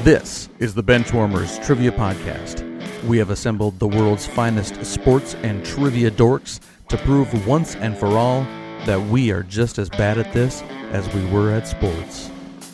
This is the Benchwarmers Trivia Podcast. We have assembled the world's finest sports and trivia dorks to prove once and for all that we are just as bad at this as we were at sports.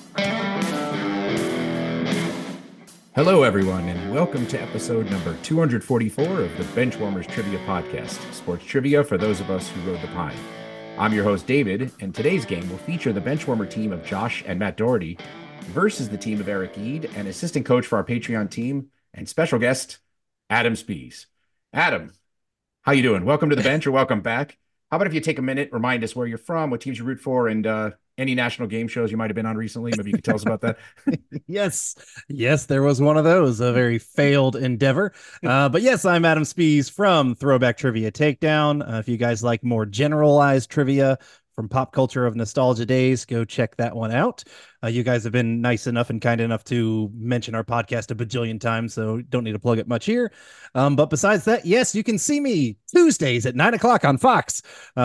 Hello, everyone, and welcome to episode number 244 of the Benchwarmers Trivia Podcast, sports trivia for those of us who rode the pine. I'm your host, David, and today's game will feature the Benchwarmer team of Josh and Matt Doherty versus the team of Eric Eid and assistant coach for our Patreon team and special guest, Adam Spees. Adam, how you doing? Welcome to the bench or welcome back. How about if you take a minute, remind us where you're from, what teams you root for, and any national game shows you might have been on recently. Maybe you could tell us about that. Yes, there was one of those, a very failed endeavor. But yes, I'm Adam Spees from Throwback Trivia Takedown. If you guys like more generalized trivia from pop culture of nostalgia days, go check that one out. You guys have been nice enough and kind enough to mention our podcast a bajillion times, so don't need to plug it much here. But besides that, yes, you can see me Tuesdays at 9 o'clock on Fox,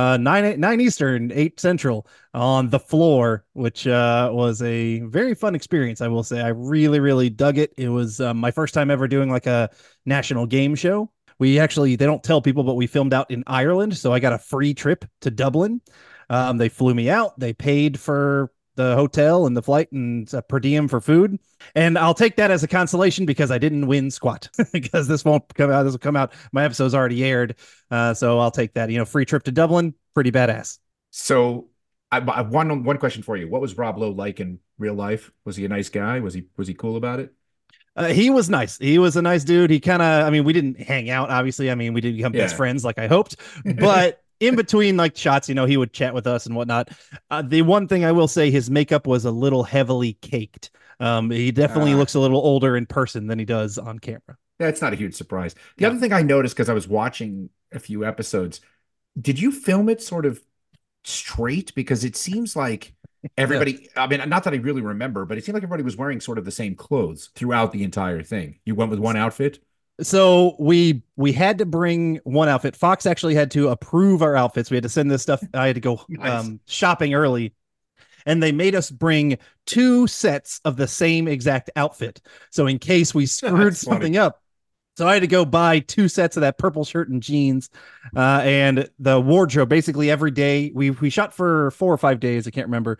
9 Eastern, 8 Central on The Floor, which was a very fun experience, I will say. I really, really dug it. It was my first time ever doing like a national game show. They don't tell people, but we filmed out in Ireland, so I got a free trip to Dublin. They flew me out. They paid for the hotel and the flight and per diem for food. And I'll take that as a consolation because I didn't win squat because this won't come out. This will come out. My episode's already aired. So I'll take that, free trip to Dublin. Pretty badass. So I one question for you. What was Rob Lowe like in real life? Was he a nice guy? Was he cool about it? He was nice. He was a nice dude. He kind of, we didn't hang out, obviously. We didn't become best friends like I hoped, but in between like shots, he would chat with us and whatnot. The one thing I will say, his makeup was a little heavily caked. He definitely looks a little older in person than he does on camera. That's not a huge surprise. The other thing I noticed, because I was watching a few episodes, did you film it sort of straight? Because it seems like everybody, not that I really remember, but it seemed like everybody was wearing sort of the same clothes throughout the entire thing. You went with one outfit? So we had to bring one outfit. Fox actually had to approve our outfits. We had to send this stuff. I had to go shopping early, and they made us bring 2 sets of the same exact outfit. So in case we screwed something up, so I had to go buy 2 sets of that purple shirt and jeans, and the wardrobe. Basically every day we shot for 4 or 5 days. I can't remember.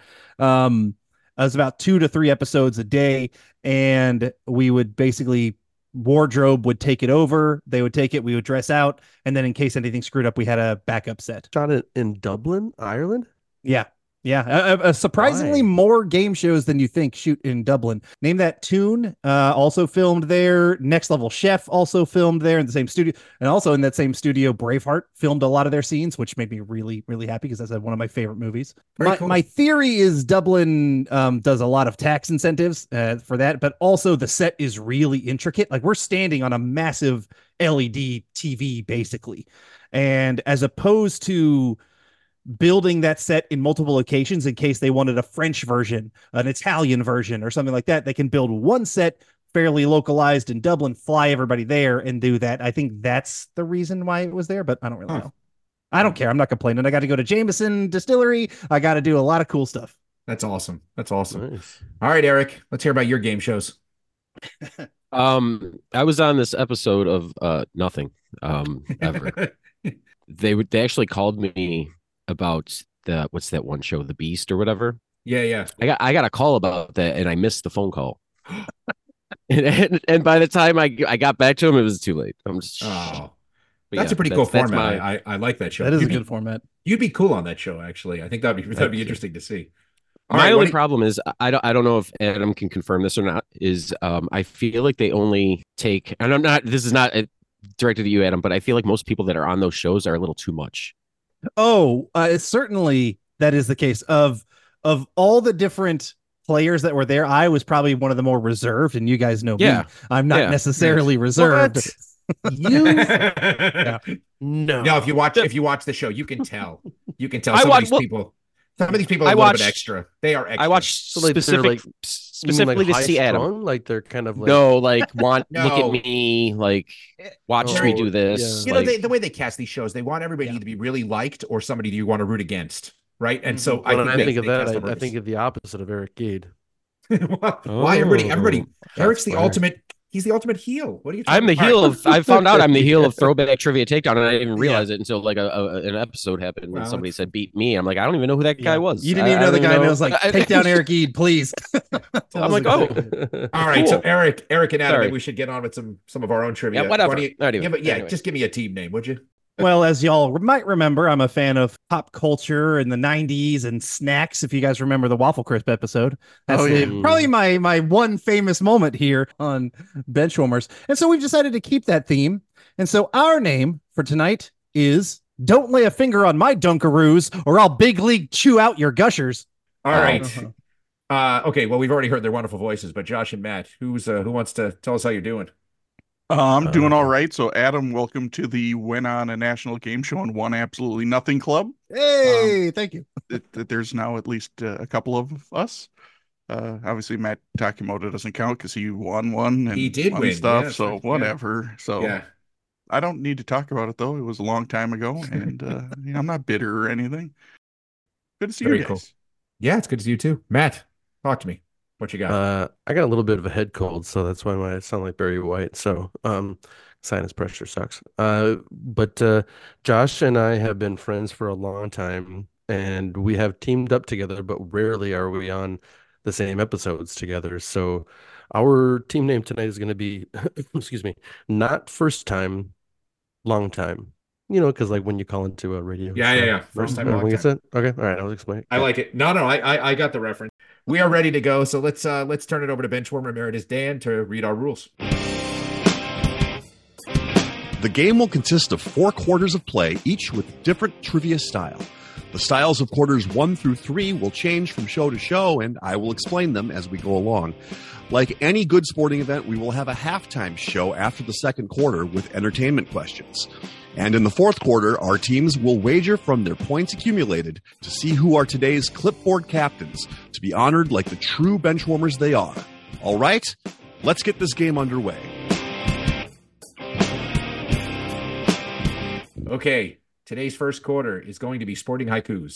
It was about 2 to 3 episodes a day, and we would basically. Wardrobe would take it over. They would take it. We would dress out. And then in case anything screwed up, we had a backup set. Shot it in Dublin, Ireland? Yeah. Surprisingly more game shows than you think shoot in Dublin. Name That Tune also filmed there. Next Level Chef also filmed there in the same studio. And also in that same studio, Braveheart filmed a lot of their scenes, which made me really, really happy because that's one of my favorite movies. My theory is Dublin does a lot of tax incentives for that, but also the set is really intricate. Like we're standing on a massive LED TV basically. And as opposed to building that set in multiple locations in case they wanted a French version, an Italian version, or something like that, they can build one set fairly localized in Dublin, fly everybody there and do that. I think that's the reason why it was there, but I don't really know. I don't care. I'm not complaining. I got to go to Jameson Distillery. I got to do a lot of cool stuff. That's awesome. Nice. All right, Eric, let's hear about your game shows. I was on this episode of nothing ever. They actually called me about what's that one show, The Beast or whatever. Yeah. I got a call about that and I missed the phone call. and by the time I got back to him, it was too late. I'm just that's a pretty cool format. I like that show. That is a good format. You'd be cool on that show, actually. I think that'd be interesting to see. My only problem is I don't know if Adam can confirm this or not. Is I feel like they only take, and this is not directed at you, Adam, but I feel like most people that are on those shows are a little too much. Oh, certainly that is the case. Of all the different players that were there, I was probably one of the more reserved, and you guys know me. I'm not necessarily reserved. No, if you watch the show, you can tell. Some of these people are a little bit extra. They are extra. I watched specifically to see Adam. Like they're kind of like look at me, like watch me do this. Yeah. The way they cast these shows, they want everybody to be really liked or somebody you want to root against, right? And so I think of the opposite of Eric Eid. Why everybody? Shots Eric's the fired. ultimate. He's the ultimate heel. What are you I'm talking the heel of. I found out I'm the heel Yeah. of Throwback Trivia Takedown, and I didn't even Yeah. realize it until like an episode happened and Well, somebody it's- said beat me. I'm like, I don't even know who that guy was. You didn't even know the guy, and it was like, take down Eric Eid, please. I'm like, oh, All right, so cool. Eric and Adam, Sorry. maybe we should get on with some of our own trivia. Yeah, whatever. Why don't you- Not even. yeah, but yeah, Anyway. just give me a team name, would you? Well, as y'all might remember, I'm a fan of pop culture in the 90s and snacks. If you guys remember the Waffle Crisp episode, that's probably my one famous moment here on Benchwarmers. And so we've decided to keep that theme. And so our name for tonight is Don't Lay a Finger on My Dunkaroos or I'll big league chew out your gushers. All right. Uh-huh. Okay. Well, we've already heard their wonderful voices, but Josh and Matt, who wants to tell us how you're doing? I'm doing all right. So, Adam, welcome to the Went on a National Game Show and Won Absolutely Nothing Club. Hey, thank you. There's now at least a couple of us. Obviously, Matt Takimoto doesn't count because he won one and He did won win, stuff. yeah, so yeah. whatever. So Yeah. I don't need to talk about it though. It was a long time ago, and I'm not bitter or anything. Good to see Very you cool. guys. Yeah, it's good to see you too. Matt, talk to me. What you got? I got a little bit of a head cold, so that's why I sound like Barry White. So, sinus pressure sucks. But Josh and I have been friends for a long time, and we have teamed up together, but rarely are we on the same episodes together. So, our team name tonight is going to be, excuse me, not first time, long time. You know, because like when you call into a radio. Yeah. First time, long When you time. said, okay, all right, I'll explain. I like it. No, I got the reference. We are ready to go. So let's turn it over to Benchwarmer Emeritus Dan to read our rules. The game will consist of 4 quarters of play, each with different trivia style. The styles of quarters 1 through 3 will change from show to show, and I will explain them as we go along. Like any good sporting event, we will have a halftime show after the second quarter with entertainment questions. And in the fourth quarter, our teams will wager from their points accumulated to see who are today's clipboard captains, to be honored like the true benchwarmers they are. All right, let's get this game underway. Okay, today's first quarter is going to be sporting haikus.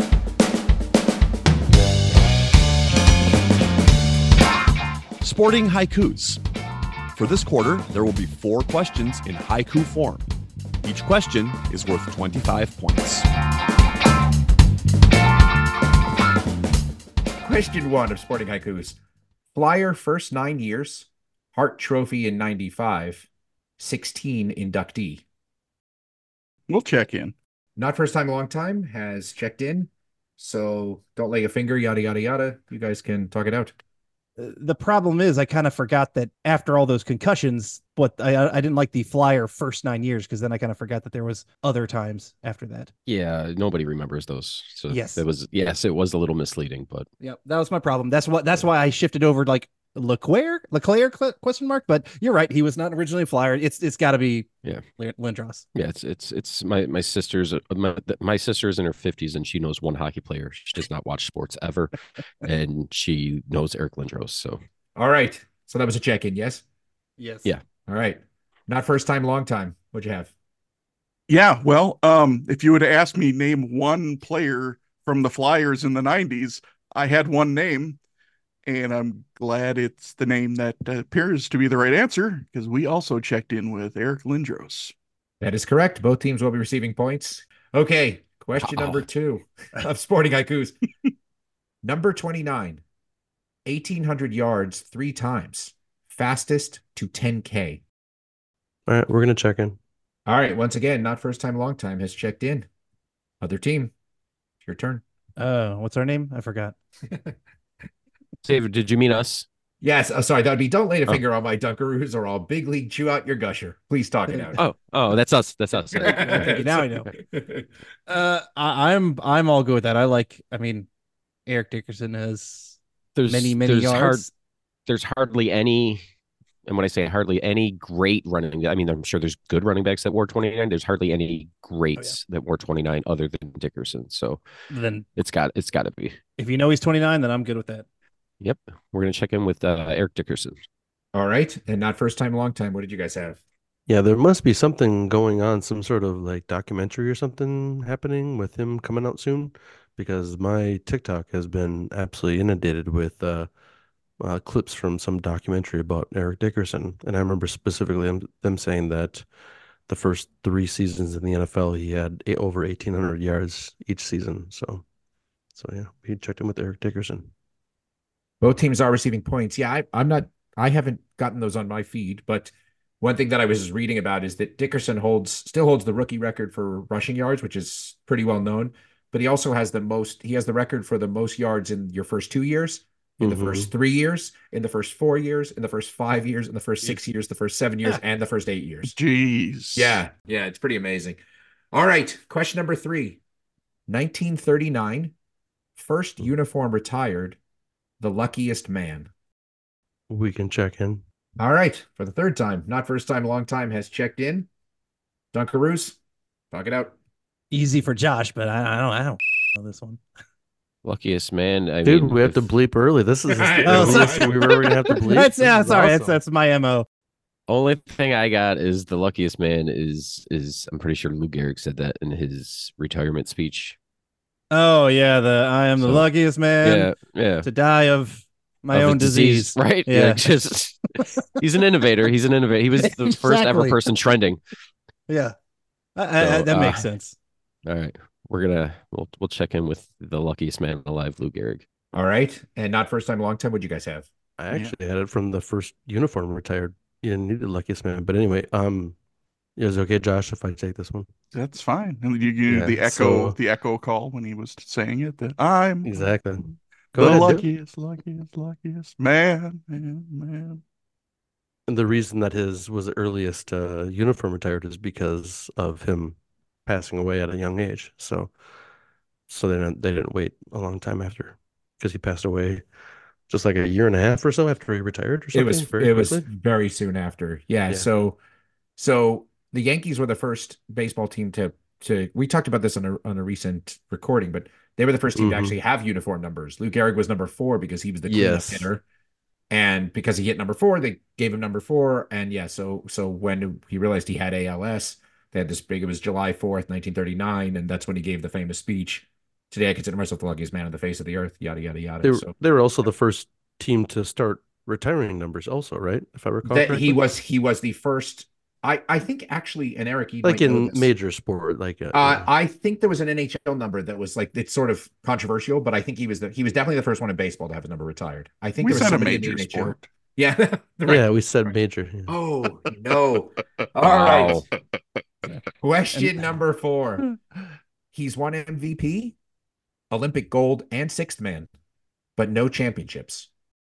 Sporting haikus. For this quarter, there will be 4 questions in haiku form. Each question is worth 25 points. Question 1 of sporting haikus. Flyer first 9 years, Hart Trophy in 95, 16 inductee. We'll check in. Not first time, long time has checked in. So don't lay a finger, yada, yada, yada. You guys can talk it out. The problem is I kind of forgot that after all those concussions, I didn't like the Flyer first 9 years because then I kind of forgot that there was other times after that. Yeah, nobody remembers those. So Yes. it was a little misleading, but Yep, that was my problem. That's why I shifted over to like Leclerc question mark. But you're right, he was not originally a Flyer. It's got to be Lindros. yeah, it's my sister's my sister's in her 50s and she knows one hockey player. She does not watch sports ever, and she knows Eric Lindros. So All right. So that was a check-in, yes? Yes. Yeah. All right. Not first time, long time. What'd you have? Yeah, well, if you would have asked me name one player from the Flyers in the 90s, I had one name, and I'm glad it's the name that appears to be the right answer because we also checked in with Eric Lindros. That is correct. Both teams will be receiving points. Okay. Question Wow. number 2 of sporting haikus. Number 29, 1,800 yards 3 times. Fastest to 10K. All right, we're gonna check in. All right. Once again, not first time, long time has checked in. Other team, it's your turn. What's our name? I forgot. David, did you mean us? Yes. Sorry. That would be don't lay a finger on my Dunkaroos or I'll big league chew out your gusher. Please talk it out. Oh, that's us. That's us. Okay, now I know. I'm all good with that. I mean, Eric Dickerson has many yards. There's hardly any, and when I say hardly any great running, I mean, I'm sure there's good running backs that wore 29. There's hardly any greats that wore 29 other than Dickerson. So Then it's got to be. if you know he's 29, then I'm good with that. Yep. We're going to check in with Eric Dickerson. All right. And not first time, long time. What did you guys have? Yeah, there must be something going on, some sort of like documentary or something happening with him coming out soon, because my TikTok has been absolutely inundated with clips from some documentary about Eric Dickerson, and I remember specifically them saying that the first 3 seasons in the NFL, he had over 1,800 yards each season. So yeah, we checked in with Eric Dickerson. Both teams are receiving points. Yeah, I haven't gotten those on my feed, but one thing that I was reading about is that Dickerson still holds the rookie record for rushing yards, which is pretty well known, but he also has the record for the most yards in your first 2 years, in the first 3 years, in the first 4 years, in the first 5 years, in the first 6 years, the first 7 years, and the first 8 years. Jeez. Yeah, it's pretty amazing. All right, question number 3. 1939, first uniform retired, the luckiest man. We can check in. All right, for the third time, not first time, long time, has checked in. Dunkaroos, talk it out. Easy for Josh, but I don't know this one. Luckiest man. Dude, we have to bleep early. This is the Oh, earliest sorry. we were ever gonna have to bleep. Sorry, Awesome. that's my MO. Only thing I got is the luckiest man is I'm pretty sure Lou Gehrig said that in his retirement speech. Oh yeah, I am the So, luckiest man Yeah. to die of my Of a own disease. right? Yeah. Like, just he's an innovator. He was the first ever Exactly. person trending. Yeah. So, That makes sense. All right, we'll check in with the luckiest man alive, Lou Gehrig. All right, and not first time, long time, what'd you guys have? I actually had it from the first uniform retired. You didn't need the luckiest man, but anyway, is it okay, Josh, if I take this one? That's fine. And you Yeah, the echo call when he was saying it. That I'm Exactly. the Go ahead, luckiest man. And the reason that his was the earliest uniform retired is because of him passing away at a young age. So they didn't wait a long time after, because he passed away just like a year and a half or so after he retired or something. It was very soon after. Yeah. So the Yankees were the first baseball team to we talked about this on a recent recording, but they were the first team to actually have uniform numbers. Lou Gehrig was number 4 because he was the cleanup hitter. And because he hit number 4, they gave him number 4. And so when he realized he had ALS, they had this big, it was July 4th, 1939. And that's when he gave the famous speech. Today, I consider myself the luckiest man on the face of the earth, yada, yada, yada. They were also the first team to start retiring numbers also, right? If I recall correctly. He was the first, I think actually, and Eric, you like might know in this. major sport, I think there was an NHL number that was like, it's sort of controversial, but I think he was definitely the first one in baseball to have his number retired. I think We there was said a somebody in the major NHL. sport. Yeah. Right. Yeah, we said major. Yeah. Oh, no. All Wow. right. Question number 4. He's won MVP, Olympic gold, and sixth man, but no championships.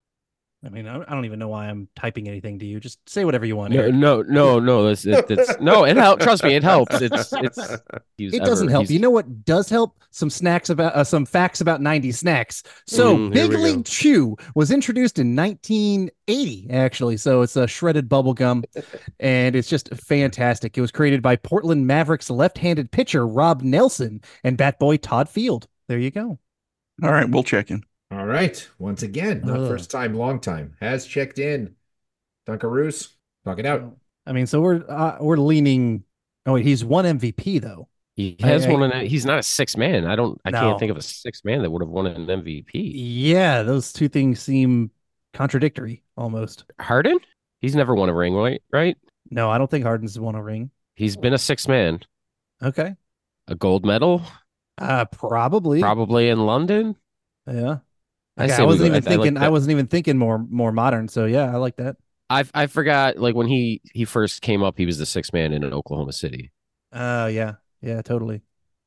I mean, I don't even know why I'm typing anything to you. Just say whatever you want. No, Eric. no. That's no. It helps. Trust me, it helps. It doesn't help. You know what does help? Some facts about 90s snacks. So here Big we go. League Chew was introduced in 1980, actually. So it's a shredded bubble gum, and it's just fantastic. It was created by Portland Mavericks left-handed pitcher Rob Nelson and bat boy Todd Field. There you go. All right, we'll check in. All right. Once again, not first time, long time, has checked in. Dunkaroos, talk it out. I mean, so we're leaning. Oh, wait, he's won MVP though. He has he's not a sixth man. I can't think of a sixth man that would have won an MVP. Yeah, those two things seem contradictory almost. Harden? He's never won a ring, right? No, I don't think Harden's won a ring. He's been a sixth man. Okay. A gold medal? Probably in London. Yeah. I Okay, say I we wasn't go- even I like thinking. that. I wasn't even thinking more modern. So yeah, I like that. I forgot, like, when he first came up, he was the sixth man in Oklahoma City. Yeah, totally.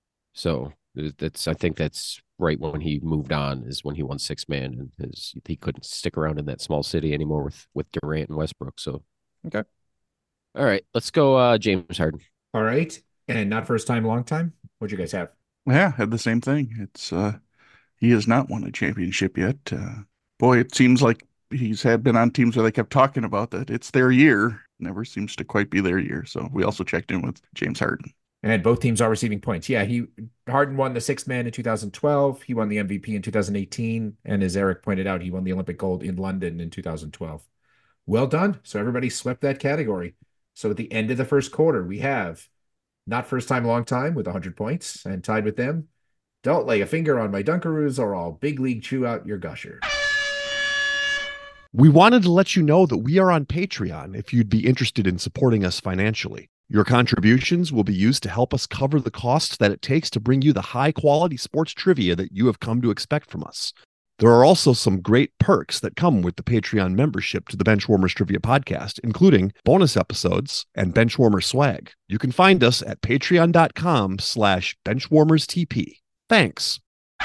So I think that's right when he moved on is when he won sixth man, and he couldn't stick around in that small city anymore with Durant and Westbrook. So Okay. All right, let's go James Harden. All right. And not first time, long time. What'd you guys have? Yeah, had the same thing. It's he has not won a championship yet. Boy, it seems like he's been on teams where they kept talking about that it's their year. Never seems to quite be their year. So we also checked in with James Harden. And both teams are receiving points. Yeah, Harden won the sixth man in 2012. He won the MVP in 2018. And as Eric pointed out, he won the Olympic gold in London in 2012. Well done. So everybody swept that category. So at the end of the first quarter, we have not first time, long time with 100 points, and tied with them, Don't Lay a Finger on My Dunkaroos, or I'll Big League Chew Out Your Gusher. We wanted to let you know that we are on Patreon if you'd be interested in supporting us financially. Your contributions will be used to help us cover the costs that it takes to bring you the high-quality sports trivia that you have come to expect from us. There are also some great perks that come with the Patreon membership to the Benchwarmers Trivia Podcast, including bonus episodes and Benchwarmer swag. You can find us at patreon.com/benchwarmerstp. Thanks.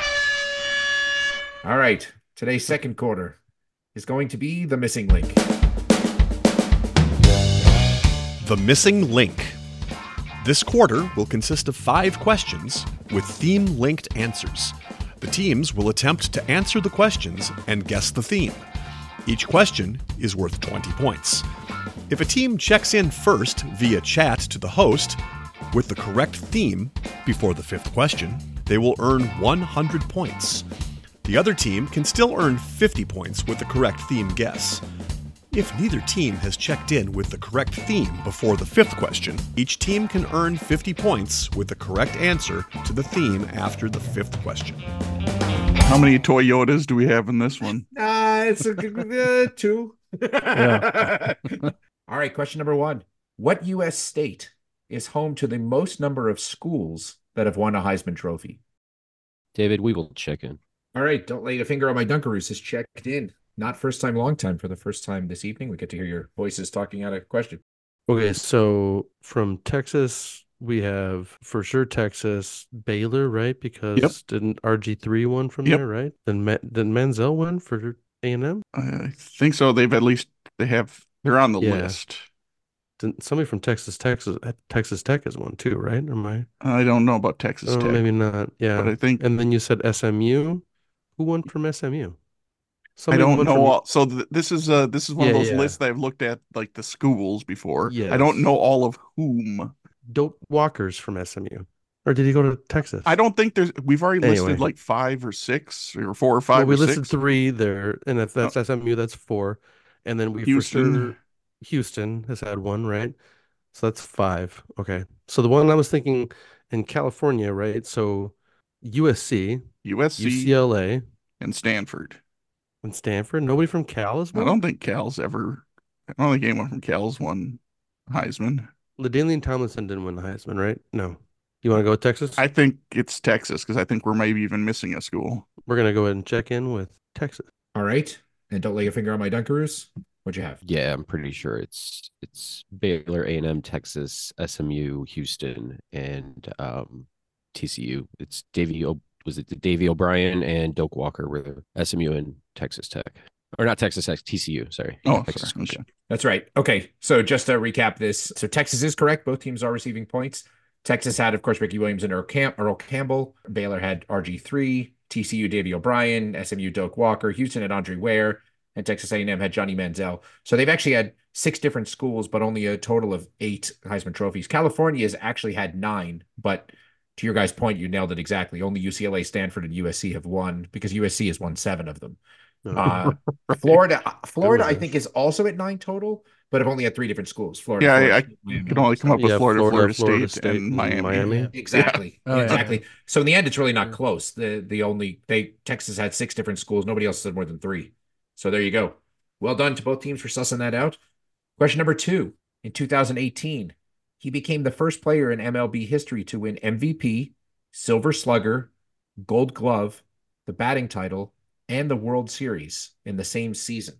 All right. Today's second quarter is going to be the missing link. The Missing Link. This quarter will consist of 5 questions with theme-linked answers. The teams will attempt to answer the questions and guess the theme. Each question is worth 20 points. If a team checks in first via chat to the host with the correct theme before the 5th question, they will earn 100 points. The other team can still earn 50 points with the correct theme guess. If neither team has checked in with the correct theme before the 5th question, each team can earn 50 points with the correct answer to the theme after the 5th question. How many Toyotas do we have in this one? It's a 2. All right, question number 1. What U.S. state is home to the most number of schools that have won a Heisman Trophy? David, we will check in. All right, don't lay a finger on my Dunkaroos. Is checked in. Not first time, long time. For the first time this evening, we get to hear your voices talking out a question. Okay, so from Texas, we have for sure Texas, Baylor, right? Because didn't RG3 win from there, right? Then did Manziel win for A&M? I think so. They're on the list. Didn't somebody from Texas Tech has one too, right? I don't know about Texas Tech. Maybe not. Yeah, but I think. And then you said SMU. Who won from SMU? I don't know. So this is one of those lists that I've looked at, like the schools before. Yes. I don't know all of whom. Doak Walker's from SMU, or did he go to Texas? I don't think we've already listed like 5 or 6 or 4 or 5. Well, we or listed 6. 3 there, and if that's SMU, that's 4, and then Houston has had 1, right? So that's 5. Okay, so the one I was thinking in California, right? So USC, UCLA, and Stanford. Nobody from Cal has won? I don't think anyone from Cal's won Heisman. LaDainian Tomlinson didn't win the Heisman, right? No. You want to go with Texas? I think it's Texas because I think we're maybe even missing a school. We're going to go ahead and check in with Texas. All right. And don't lay your finger on my Dunkaroos. What'd you have? Yeah, I'm pretty sure it's Baylor, A&M, Texas, SMU, Houston, and TCU. It's Davey O'Brien and Doak Walker were the SMU and Texas Tech. Or not Texas Tech, TCU, sorry. Oh, Texas. sorry. Okay. That's right. Okay, so just to recap this. So Texas is correct. Both teams are receiving points. Texas had, of course, Ricky Williams and Earl Campbell. Baylor had RG3, TCU, Davey O'Brien, SMU, Doak Walker, Houston had Andre Ware, and Texas A&M had Johnny Manziel. So they've actually had 6 different schools, but only a total of 8 Heisman trophies. California has actually had 9, but to your guys' point, you nailed it exactly. Only UCLA, Stanford, and USC have won because USC has won 7 of them. Florida, I think, is also at 9 total, but have only had 3 different schools. Florida. I can only come up with Florida State, and Miami. Yeah. Exactly. Exactly. So in the end, it's really not close. Texas had 6 different schools. Nobody else said more than 3. So there you go. Well done to both teams for sussing that out. Question number 2. In 2018, he became the first player in MLB history to win MVP, Silver Slugger, Gold Glove, the batting title, and the World Series in the same season.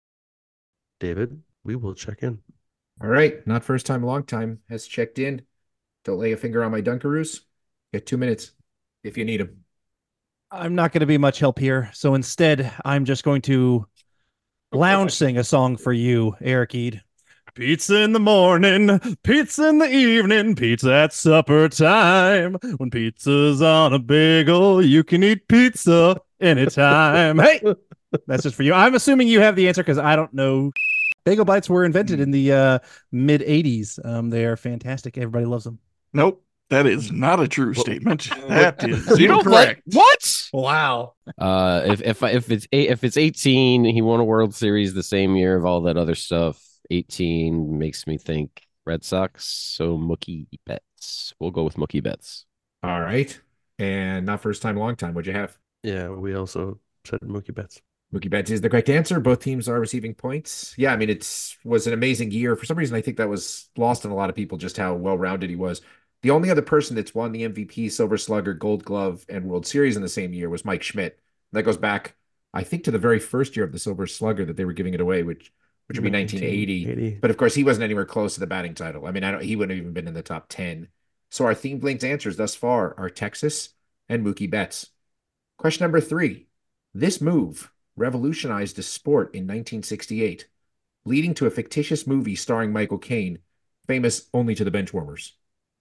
David, we will check in. All right. Not first time, long time has checked in. Don't lay a finger on my Dunkaroos. Get 2 minutes if you need them. I'm not going to be much help here. So instead, I'm just going to lounge sing a song for you, Eric Eid. Pizza in the morning, pizza in the evening, pizza at supper time. When pizza's on a bagel, you can eat pizza anytime. Hey, that's just for you. I'm assuming you have the answer because I don't know. Bagel bites were invented in the mid 80s. They are fantastic. Everybody loves them. Nope. That is not a true statement. That is incorrect. What? Wow. If it's 18, he won a World Series the same year of all that other stuff. 18 makes me think Red Sox. So Mookie Betts. We'll go with Mookie Betts. All right. And not first time, long time. What'd you have? Yeah, we also said Mookie Betts. Mookie Betts is the correct answer. Both teams are receiving points. Yeah, I mean, was an amazing year. For some reason, I think that was lost on a lot of people, just how well-rounded he was. The only other person that's won the MVP, Silver Slugger, Gold Glove, and World Series in the same year was Mike Schmidt. That goes back, I think, to the very first year of the Silver Slugger that they were giving it away, which would be 1980. But of course, he wasn't anywhere close to the batting title. I mean, he wouldn't have even been in the top 10. So our themed linked answers thus far are Texas and Mookie Betts. Question number 3. This move revolutionized the sport in 1968, leading to a fictitious movie starring Michael Caine, famous only to the benchwarmers.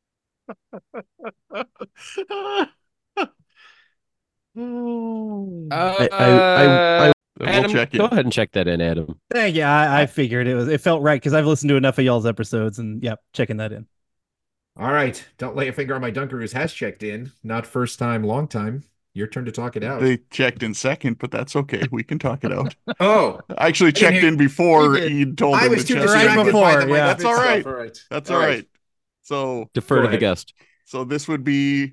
Adam, check go in. ahead and check that in, Adam. Thank you. I figured it felt right because I've listened to enough of y'all's episodes, and yep, checking that in. All right. Don't lay a finger on my Dunkaroos has checked in. Not first time, long time. Your turn to talk it out. They checked in second, but that's okay. We can talk it out. Oh, I actually checked in before he told I him was to too check right distracted before, by the yeah. That's all right. All right. That's All all right. right. So Defer Go to the ahead. guest. So this would be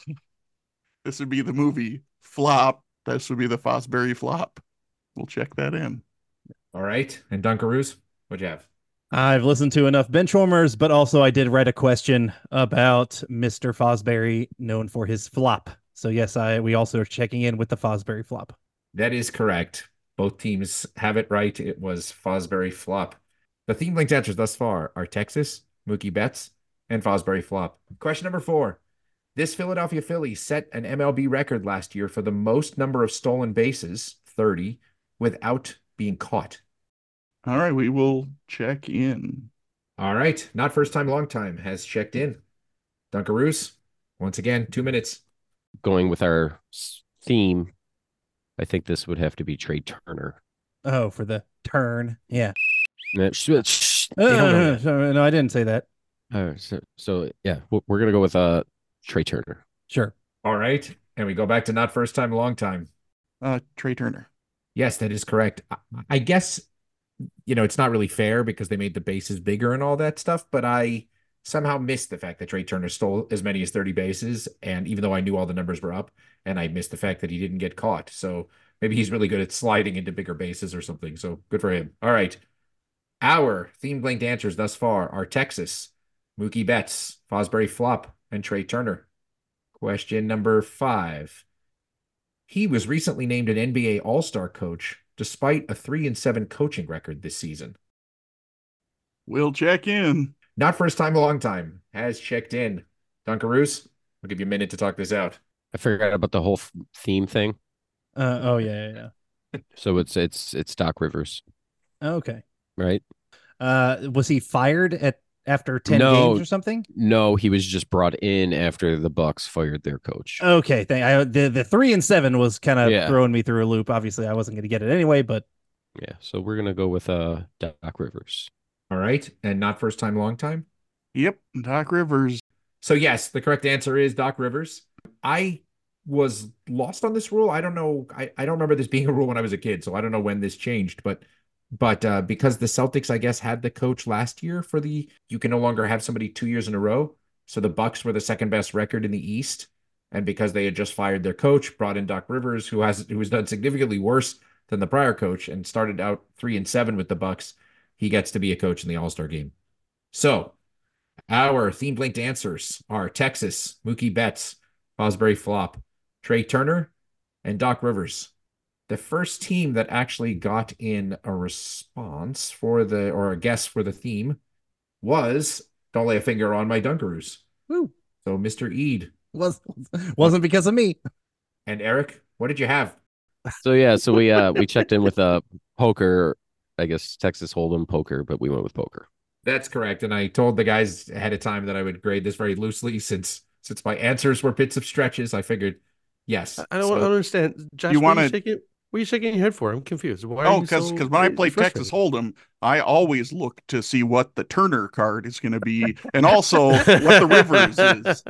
the movie Flop. This would be the Fosbury Flop. We'll check that in. All right. And Dunkaroos, what'd you have? I've listened to enough benchwarmers, but also I did write a question about Mr. Fosbury, known for his flop. So yes, we also are checking in with the Fosbury flop. That is correct. Both teams have it right. It was Fosbury Flop. The theme linked answers thus far are Texas, Mookie Betts, and Fosbury Flop. Question number 4. This Philadelphia Philly set an MLB record last year for the most number of stolen bases, 30, without being caught. All right, we will check in. All right. Not first time, long time has checked in. Dunkaroos, once again, 2 minutes. Going with our theme, I think this would have to be Trey Turner. Oh, for the turn. Yeah. They don't know yet. No, I didn't say that. So yeah, we're gonna go with Trey Turner. Sure. All right. And we go back to not first time, long time. Trey Turner. Yes, that is correct. I guess, it's not really fair because they made the bases bigger and all that stuff, but I somehow missed the fact that Trey Turner stole as many as 30 bases. And even though I knew all the numbers were up, and I missed the fact that he didn't get caught. So maybe he's really good at sliding into bigger bases or something. So good for him. All right. Our themed linked answers thus far are Texas, Mookie Betts, Fosbury Flop, and Trey Turner. Question number 5. He was recently named an NBA All-Star coach despite a 3-7 coaching record this season. We'll check in. Not first time, a long time has checked in. Dunkaroos, I'll give you a minute to talk this out. I forgot about the whole theme thing. Oh yeah. So it's Doc Rivers, Okay. right? Was he fired after 10 No. games or something? No, he was just brought in after the Bucks fired their coach. Okay. The 3-7 was kind of Yeah. throwing me through a loop. Obviously, I wasn't going to get it anyway, but Yeah, so we're gonna go with Doc Rivers. All right. And not first time, long time. Yep, Doc Rivers. So yes, the correct answer is Doc Rivers. I was lost on this rule. I don't know. I don't remember this being a rule when I was a kid, so I don't know when this changed, but because the Celtics, I guess, had the coach last year you can no longer have somebody 2 years in a row. So the Bucks were the second best record in the East. And because they had just fired their coach, brought in Doc Rivers, who has done significantly worse than the prior coach and started out 3-7 with the Bucks, he gets to be a coach in the All-Star game. So our themed linked answers are Texas, Mookie Betts, Fosbury Flop, Trey Turner, and Doc Rivers. The first team that actually got in a response or a guess for the theme was, don't lay a finger on my Dunkaroos. Woo. So Mr. Eid. Wasn't because of me. And Eric, what did you have? So yeah, so we checked in with poker, I guess Texas Hold'em poker, but we went with poker. That's correct. And I told the guys ahead of time that I would grade this very loosely since my answers were bits of stretches. I figured, yes. I don't understand. Josh, what are you shaking your head for? I'm confused. Why are you because so when I play Texas frustrated? Hold'em, I always look to see what the Turner card is going to be, and also what the Rivers is.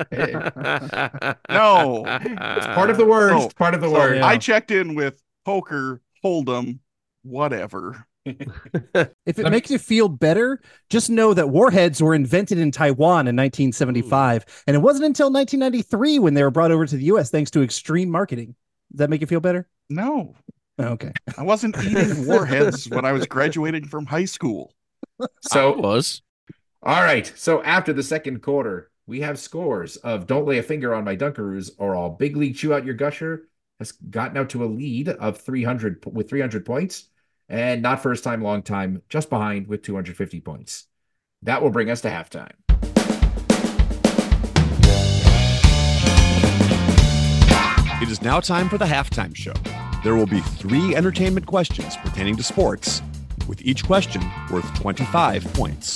No, It's part of the word. So- It's part of the so word. yeah. I checked in with poker, Hold'em, whatever. If it Let me- makes you feel better, just know that warheads were invented in Taiwan in 1975, and it wasn't until 1993 when they were brought over to the U.S. thanks to extreme marketing. Does that make you feel better? No, Okay. I wasn't eating warheads when I was graduating from high school. So, was. all right. So after the second quarter, we have scores of Don't Lay a Finger on My Dunkaroos or All Big League Chew Out Your Gusher has gotten out to a lead of 300 with 300 points, and Not First Time Long Time just behind with 250 points. That will bring us to halftime. It is now time for the halftime show. There will be 3 entertainment questions pertaining to sports, with each question worth 25 points.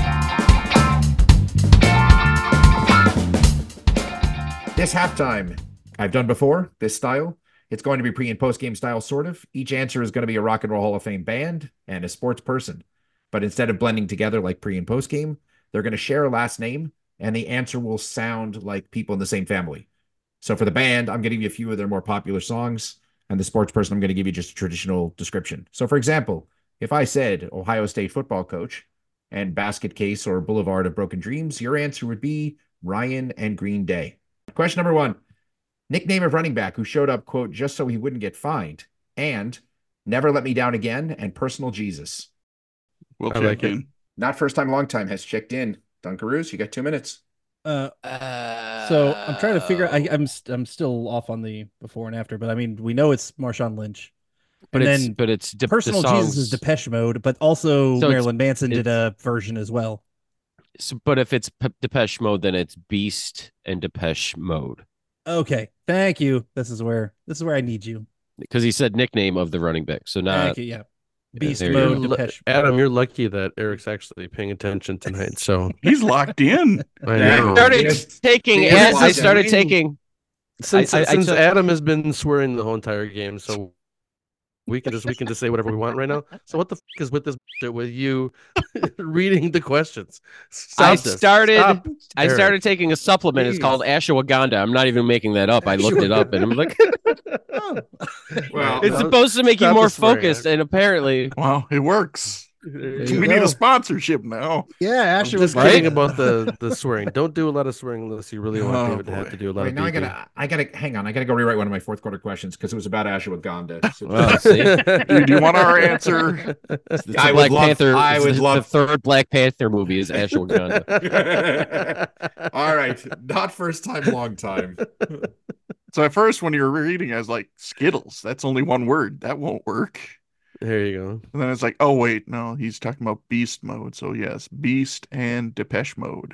This halftime, I've done before, this style. It's going to be pre and post game style, sort of. Each answer is going to be a Rock and Roll Hall of Fame band and a sports person. But instead of blending together like pre and post game, they're going to share a last name, and the answer will sound like people in the same family. So for the band, I'm going to give you a few of their more popular songs, and the sports person, I'm going to give you just a traditional description. So for example, if I said Ohio State football coach and Basket Case or Boulevard of Broken Dreams, your answer would be Ryan and Green Day. Question number 1, nickname of running back who showed up, quote, just so he wouldn't get fined, and Never Let Me Down Again and Personal Jesus. We'll I check like it. in. Not First Time Long Time has checked in. Dunkaroos, you got 2 minutes. So I'm trying to figure. I'm still off on the before and after, but I mean, we know it's Marshawn Lynch. But And it's then but it's the Personal Jesus is songs- Depeche Mode, but also So Marilyn Manson did it's- a version as well. but if it's Depeche Mode, then it's Beast and Depeche Mode. Okay, thank you. This is where I need you. Because he said nickname of the running back. So not Thank you. Yeah, Beast there you Mode, go. Depeche. Adam, you're lucky that Eric's actually paying attention tonight. So He's locked in. I Yeah. know. started Yes. taking Yes. I started taking Since I since took- Adam has been swearing the whole entire game, so we can just say whatever we want right now. So what the fuck is with this shit with you reading the questions? I Stop this. started Stop, I Eric. started taking a supplement. It's Jeez. called ashwagandha. I'm not even making that up. I looked it up and I'm like, Well, it's supposed to make you Stop more the swearing, focused, Eric. and apparently Wow, it works. There you We go. need a sponsorship now. Yeah, I'm Asher just was kidding right. about the swearing. Don't do a lot of swearing unless you really want Oh, David to have boy. to do a lot wait, of now beeping. I gotta hang on. I gotta go rewrite one of my fourth quarter questions because it was about ashwagandha. So Well, see? Do you want our answer? It's the I would Black love- Panther. I it's would the love- third Black Panther movie is ashwagandha. All right, not first time, long time. So at first, when you were reading, I was like, Skittles. That's only one word. That won't work. There you go. And then it's like, oh, wait, no, he's talking about Beast Mode. So yes, Beast and Depeche Mode.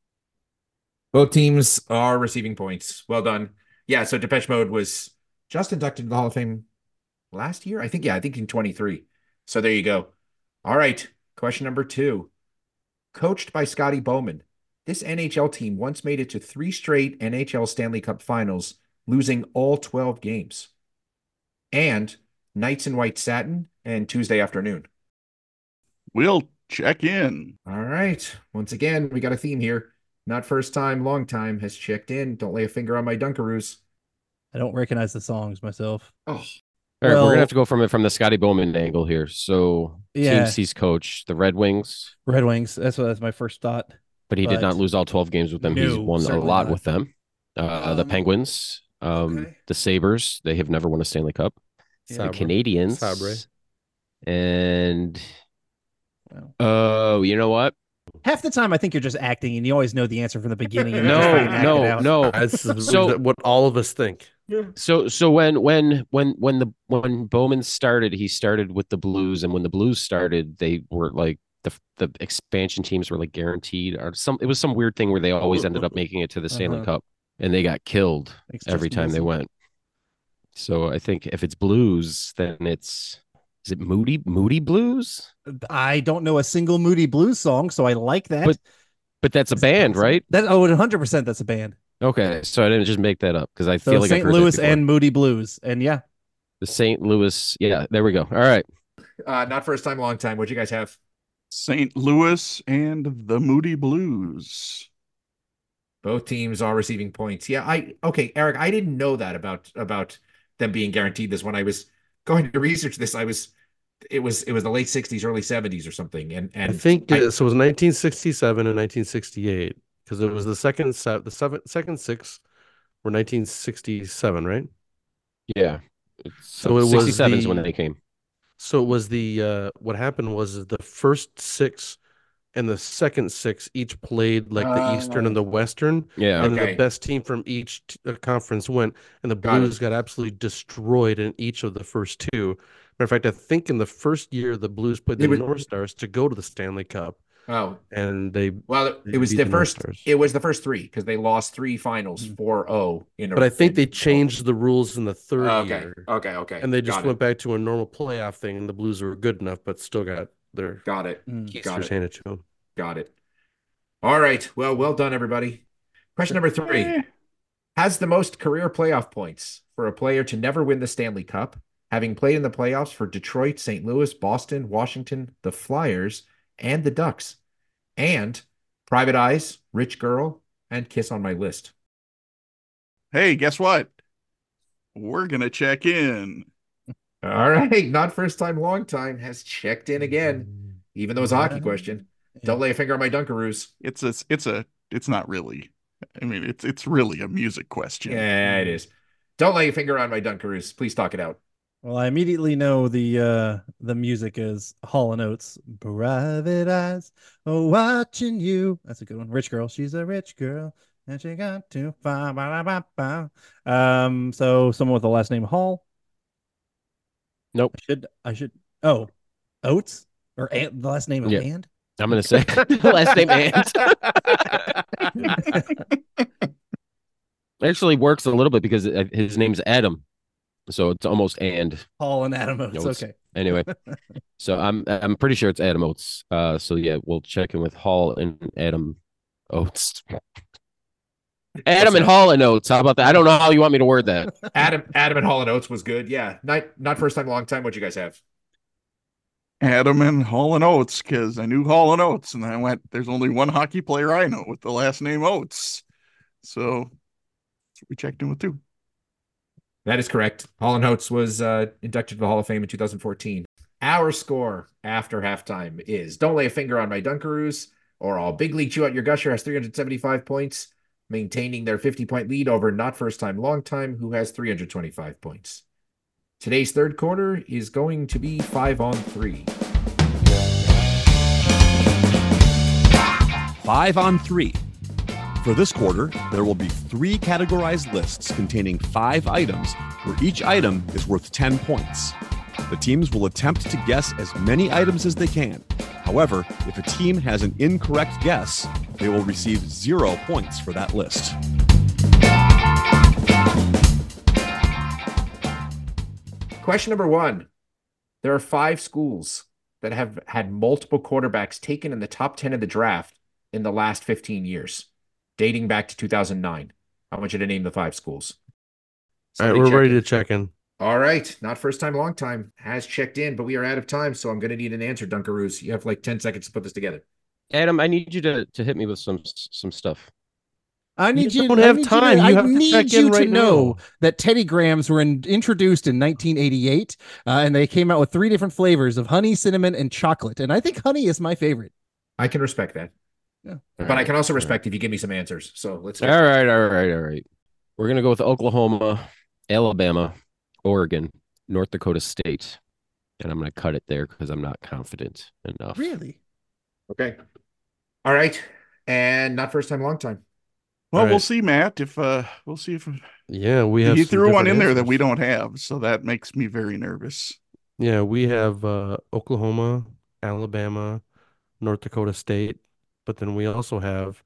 Both teams are receiving points. Well done. Yeah, so Depeche Mode was just inducted into the Hall of Fame last year. I think in 23. So there you go. All right, question number 2. Coached by Scotty Bowman, this NHL team once made it to 3 straight NHL Stanley Cup Finals, losing all 12 games. And Nights in White Satin and Tuesday Afternoon. We'll check in. All right. Once again, we got a theme here. Not first time, long time has checked in. Don't lay a finger on my Dunkaroos. I don't recognize the songs myself. Oh, All right, we're Well- gonna have to go from the Scotty Bowman angle here. So Yeah. teams he's coached, the Red Wings, Red Wings. That's my first thought. but he did But- not lose all 12 games with them. He's No, won a certainly lot not. with them. The Penguins, okay. the Sabres, they have never won a Stanley Cup. The Sabre. Canadians, Sabre. and Wow. oh, you know what? Half the time, I think you're just acting, and you always know the answer from the beginning. And you're just No, trying to act it out. no. That's So- what all of us think. So when Bowman started, he started with the Blues, and when the Blues started, they were like the expansion teams were like guaranteed, or it was some weird thing where they always ended up making it to the Stanley Uh-huh. Cup, and they got killed It's every just time they messy. went. So I think if it's Blues, then is it Moody Blues? I don't know a single Moody Blues song, so I like that. But that's a band, right? That 100% that's a band. Okay, so I didn't just make that up because I So feel like I've St. heard that Louis before. and Moody Blues, and yeah, The St. Louis. Yeah, there we go. All right. Not first time, long time. What'd you guys have? St. Louis and the Moody Blues. Both teams are receiving points. Yeah, okay, Eric, I didn't know that about them being guaranteed this. When I was going to research this, it was the late 60s, early 70s or something. And I think so. It was 1967 and 1968 because it was the second 6 were 1967, right? Yeah. So it was 67 is when the they came. So it was the what happened was the first six and the second six each played like the Eastern and the Western, Yeah. and Okay. the best team from each conference went, and the Got it. Blues got absolutely destroyed in each of the first two. Matter of fact, I think in the first year the Blues played the It was- North Stars to go to the Stanley Cup, Oh, and they well, they it was beat the the North first. Stars. It was the first three because they lost 3 finals 4-0 in a. But I think they in- changed the rules in the third Okay. year, Okay. and they just Got it. went back to a normal playoff thing, and the Blues were good enough, but still got their Got it. Mm. keisters handed to them. Got it. All right. Well done, everybody. Question number 3. Has the most career playoff points for a player to never win the Stanley Cup, having played in the playoffs for Detroit, St. Louis, Boston, Washington, the Flyers, and the Ducks, and Private Eyes, Rich Girl, and Kiss on My List. Hey, guess what? We're gonna check in. All right. Not first time, long time has checked in again, even though it's a hockey question. Don't lay a finger on my Dunkaroos. It's not really. I mean, it's really a music question. Yeah, it is. Don't lay a finger on my Dunkaroos. Please talk it out. Well, I immediately know the music is Hall & Oates, Private Eyes, watching you. That's a good one. Rich Girl. She's a rich girl, and she got too far. So someone with the last name Hall. Nope. I should. Oh, Oates or the last name of Yeah. And. I'm going to say last name Ant. Actually works a little bit because his name's Adam. So it's almost and. Hall and Adam Oates. Oates. Okay. Anyway, so I'm pretty sure it's Adam Oates. So yeah, we'll check in with Hall and Adam Oates. Adam and Hall and Oates. How about that? I don't know how you want me to word that. Adam and Hall & Oates was good. Yeah. Not first time, long time. What'd you guys have? Adam and Hall & Oates, because I knew Hall & Oates, and I went, there's only one hockey player I know with the last name Oates. So we checked in with 2. That is correct. Hall & Oates was inducted to the Hall of Fame in 2014. Our score after halftime is Don't Lay a Finger on My Dunkaroos, or All Big League Chew Out Your Gusher has 375 points, maintaining their 50-point lead over Not First Time Long Time, who has 325 points. Today's third quarter is going to be 5-on-3. 5-on-3. For this quarter, there will be 3 categorized lists containing 5 items, where each item is worth 10 points. The teams will attempt to guess as many items as they can. However, if a team has an incorrect guess, they will receive 0 points for that list. Question number 1. There are 5 schools that have had multiple quarterbacks taken in the top 10 of the draft in the last 15 years, dating back to 2009. I want you to name the 5 schools. All right, Somebody we're check ready in. to check in. All right. Not first time, long time has checked in, but we are out of time. So I'm going to need an answer, Dunkaroos. You have like 10 seconds to put this together. Adam, I need you to hit me with some stuff. I need You you. don't I have need time. You You to, have I to need check you in to right know now. that Teddy Grahams were introduced in 1988, and they came out with 3 different flavors of honey, cinnamon, and chocolate. And I think honey is my favorite. I can respect that. Yeah. But I can also respect if you give me some answers. So let's All right. We're going to go with Oklahoma, Alabama, Oregon, North Dakota State. And I'm going to cut it there because I'm not confident enough. Really? Okay. All right. And not first time, long time. Well, All right. we'll see, Matt. We'll see if Yeah, we have he some threw one different in there that answers. we don't have, so that makes me very nervous. Yeah, we have Oklahoma, Alabama, North Dakota State, but then we also have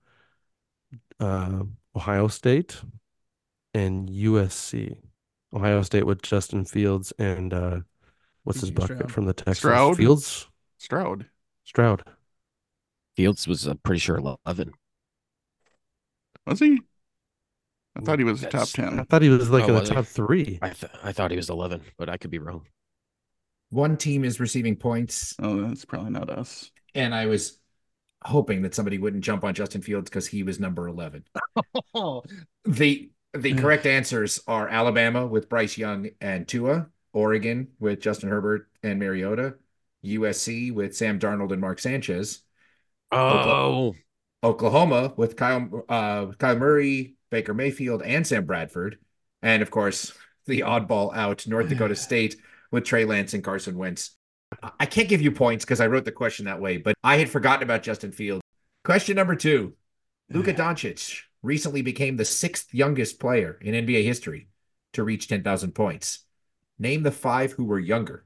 Ohio State and USC. Ohio State with Justin Fields and what's his CJ bucket Stroud. from the Texans? Stroud? Fields? Stroud. Fields was pretty sure 11. Was he? I thought he was top That's- 10. I thought he was like Oh, in the was he? top 3. I thought he was 11, but I could be wrong. One team is receiving points, Oh, that's probably not us. and I was hoping that somebody wouldn't jump on Justin Fields because he was number 11. Oh, The correct answers are Alabama with Bryce Young and Tua, Oregon with Justin Herbert and Mariota, USC with Sam Darnold and Mark Sanchez, Oh, Oklahoma with Kyle Murray, Baker Mayfield, and Sam Bradford, and of course the oddball out, North Dakota State, with Trey Lance and Carson Wentz. I can't give you points because I wrote the question that way, but I had forgotten about Justin Fields. Question number 2. Luka Doncic recently became the 6th youngest player in NBA history to reach 10,000 points. Name the 5 who were younger.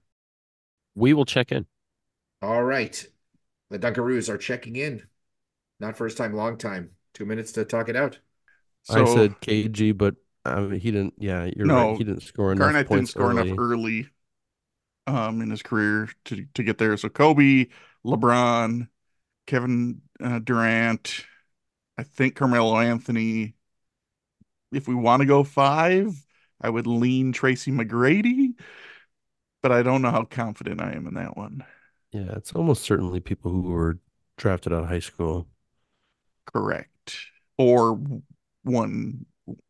We will check in. All right. The Dunkaroos are checking in. Not first time, long time. 2 minutes to talk it out. I said KG, but he didn't. Yeah, you're right. He didn't score enough Garnett points didn't score enough early in his career to get there. So Kobe, LeBron, Kevin Durant, I think Carmelo Anthony. If we want to go 5, I would lean Tracy McGrady, but I don't know how confident I am in that one. Yeah, it's almost certainly people who were drafted out of high school. Correct. Or one,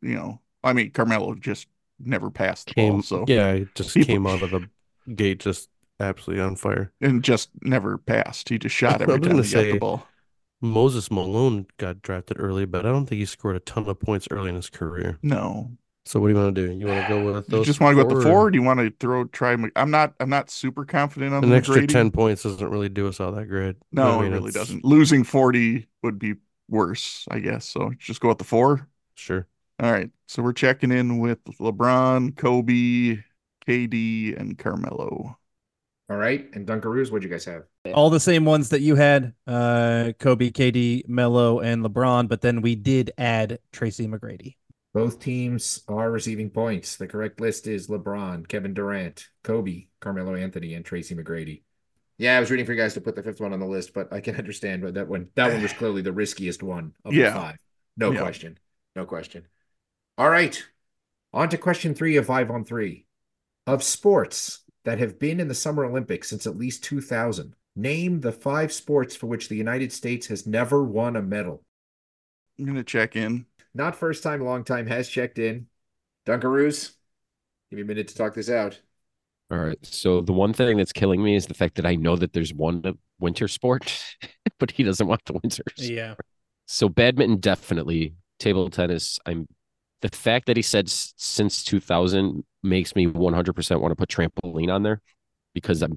I mean, Carmelo just never passed the ball. So yeah, just came out of the gate just absolutely on fire. And just never passed. He just shot every time he got the ball. Moses Malone got drafted early, but I don't think he scored a ton of points early in his career. No. So what do you want to do? You want to go with those? You just want to go with the 4? Or do you want to try? I'm not super confident on an extra McGrady. 10 points doesn't really do us all that great. No, it really doesn't. Losing 40 would be worse, I guess. So just go with the 4. Sure. All right. So we're checking in with LeBron, Kobe, KD, and Carmelo. All right. And Dunkaroos, what'd you guys have? All the same ones that you had, Kobe, KD, Melo, and LeBron, but then we did add Tracy McGrady. Both teams are receiving points. The correct list is LeBron, Kevin Durant, Kobe, Carmelo Anthony, and Tracy McGrady. Yeah, I was rooting for you guys to put the 5th one on the list, but I can understand that one was clearly the riskiest one of the 5. No question. No question. All right. On to question 3 of 5 on 3. Of sports that have been in the Summer Olympics since at least 2000, name the 5 sports for which the United States has never won a medal. I'm going to check in. Not first time, long time, has checked in. Dunkaroos, give me a minute to talk this out. All right. So the one thing that's killing me is the fact that I know that there's one winter sport, but he doesn't want the winters. Yeah. So badminton, definitely. Table tennis. The fact that he said since 2000 makes me 100% want to put trampoline on there because I'm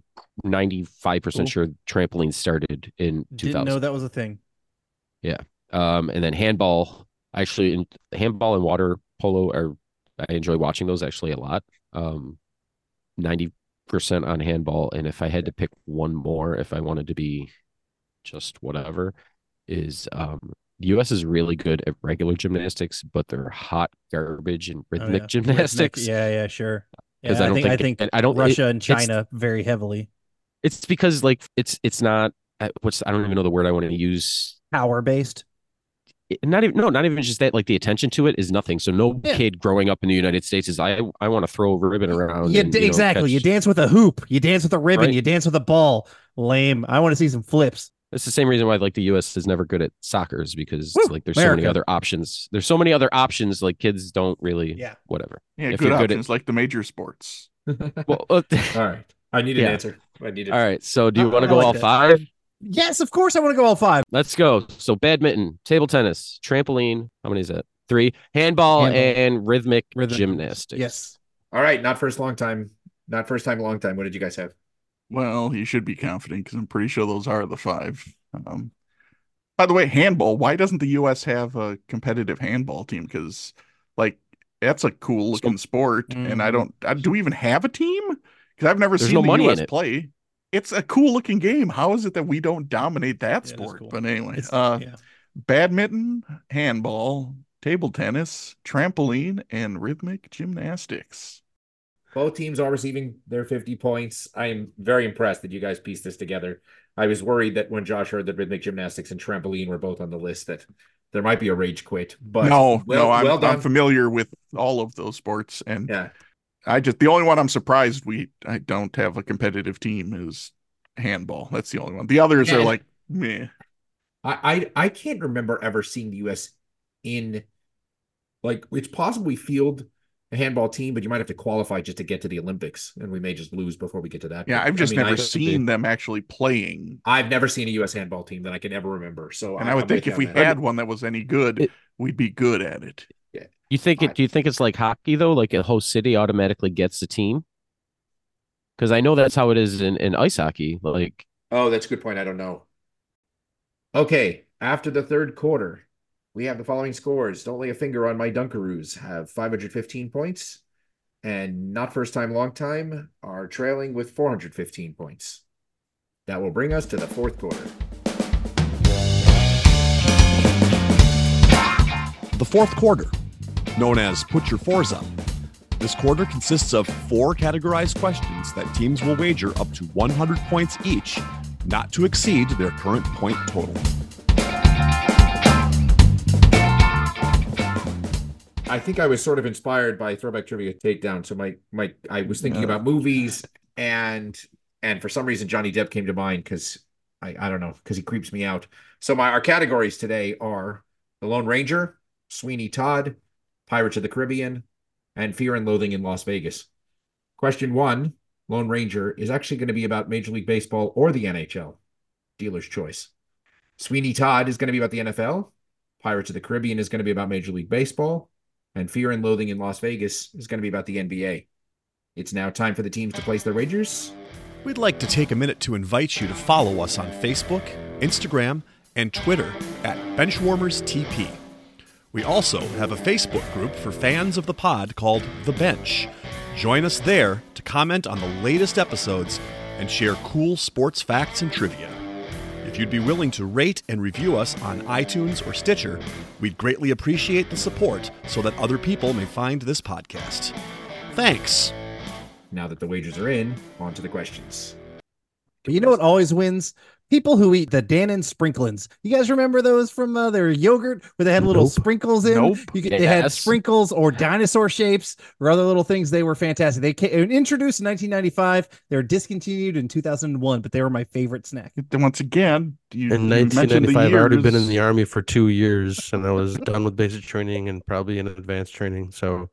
95% sure trampoline started in 2000. Didn't know that was a thing. Yeah. And then handball. Actually, handball and water polo I enjoy watching those actually a lot. 90% on handball. And if I had to pick one more, if I wanted to be just whatever, is the U.S. is really good at regular gymnastics, but they're hot garbage in rhythmic gymnastics. Yeah, sure. Because I think Russia and China very heavily. It's because it's not I don't even know the word I want to use. Power based. Not even just that. Like the attention to it is nothing. So no kid growing up in the United States is I want to throw a ribbon around. Exactly. You dance with a hoop. You dance with a ribbon. Right? You dance with a ball. Lame. I want to see some flips. It's the same reason why the U.S. is never good at soccer is because there's so many other options. There's so many other options. Like kids don't really whatever. Yeah, if good options like the major sports. Well, all right. I need an answer. All right. So do you want to go all 5? Yes, of course I want to go all 5. Let's go. So badminton, table tennis, trampoline. How many is that? 3. Handball. And rhythmic gymnastics. Yes. All right. Not first time, long time. What did you guys have? Well, you should be confident because I'm pretty sure those are the 5. By the way, handball. Why doesn't the U.S. have a competitive handball team? Because that's a cool looking sport. And do we even have a team? Because I've never seen the U.S. play. It's a cool looking game. How is it that we don't dominate that sport? Cool. But anyway, badminton, handball, table tennis, trampoline, and rhythmic gymnastics. Both teams are receiving their 50 points. I am very impressed that you guys pieced this together. I was worried that when Josh heard that rhythmic gymnastics and trampoline were both on the list that there might be a rage quit. But I'm familiar with all of those sports, and the only one I'm surprised I don't have a competitive team is handball. That's the only one. The others are like meh. I can't remember ever seeing the U.S. in it's possible we field a handball team, but you might have to qualify just to get to the Olympics, and we may just lose before we get to that. Yeah, I've just never seen them actually playing. I've never seen a U.S. handball team that I can ever remember. So, and I would think if we had one that was any good, we'd be good at it. Yeah, You think it? Do you think it's like hockey though? Like a host city automatically gets the team? Because I know that's how it is in ice hockey. Like, Oh, that's a good point. I don't know. Okay, after the third quarter, we have the following scores. Don't Lay a Finger on My Dunkaroos have 515 points, and Not First Time Long Time are trailing with 415 points. That will bring us to the fourth quarter. The fourth quarter, known as Put Your Fours Up. This quarter consists of 4 categorized questions that teams will wager up to 100 points each, not to exceed their current point total. I think I was sort of inspired by Throwback Trivia Takedown. So I was thinking about movies, and for some reason Johnny Depp came to mind because I don't know, because he creeps me out. So our categories today are The Lone Ranger, Sweeney Todd, Pirates of the Caribbean, and Fear and Loathing in Las Vegas. Question 1, Lone Ranger, is actually going to be about Major League Baseball or the NHL. Dealer's choice. Sweeney Todd is going to be about the NFL. Pirates of the Caribbean is going to be about Major League Baseball. And Fear and Loathing in Las Vegas is going to be about the NBA. It's now time for the teams to place their wagers. We'd like to take a minute to invite you to follow us on Facebook, Instagram, and Twitter at BenchwarmersTP. We also have a Facebook group for fans of the pod called The Bench. Join us there to comment on the latest episodes and share cool sports facts and trivia. If you'd be willing to rate and review us on iTunes or Stitcher, we'd greatly appreciate the support so that other people may find this podcast. Thanks. Now that the wagers are in, on to the questions. But you know what always wins? People who eat the Dannon Sprinklins. You guys remember those from their yogurt where they had little sprinkles in? Nope. They had sprinkles or dinosaur shapes or other little things. They were fantastic. They came, introduced in 1995. They were discontinued in 2001, but they were my favorite snack. Once again, in 1995, I already been in the Army for 2 years, and I was done with basic training and probably in advanced training. So,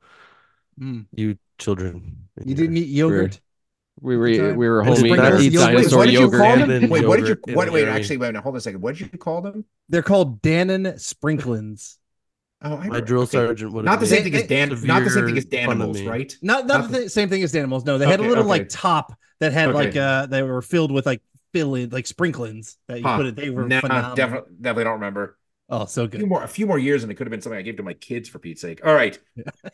you children, you didn't eat yogurt. We were And homemade sprinkles. dinosaur What did you yogurt. call them? and Wait, what did you? yogurt in What? the Wait, Army. actually, wait. Hold on a second. What did you call them? They're called Dannon Sprinklins. Oh, My drill sergeant would not the have same thing as Dan. Not the same thing as Danimals, right? Not the same thing as Danimals. No, they had a little like top that had like they were filled with like filling like sprinklins that you put it. They were phenomenal. Definitely don't remember. Oh, so good. A few more years, and it could have been something I gave to my kids for Pete's sake. All right.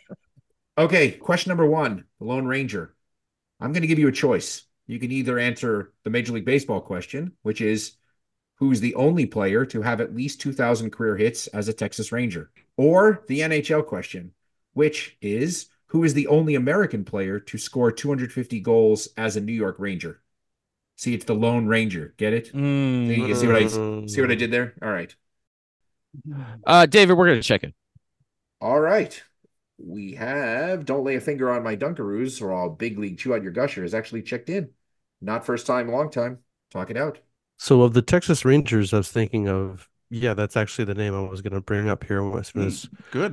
Okay. Question number 1: The Lone Ranger. I'm going to give you a choice. You can either answer the Major League Baseball question, which is who's the only player to have at least 2,000 career hits as a Texas Ranger, or the NHL question, which is who is the only American player to score 250 goals as a New York Ranger. See, it's the Lone Ranger. Get it? You see what I did there? All right. David, we're going to check it. All right. We have Don't Lay a Finger on My Dunkaroos, or I'll Big League Chew Out Your Gusher, is actually checked in. Not first time, long time. Talk it out. So of the Texas Rangers, I was thinking of, that's actually the name I was going to bring up here. Good.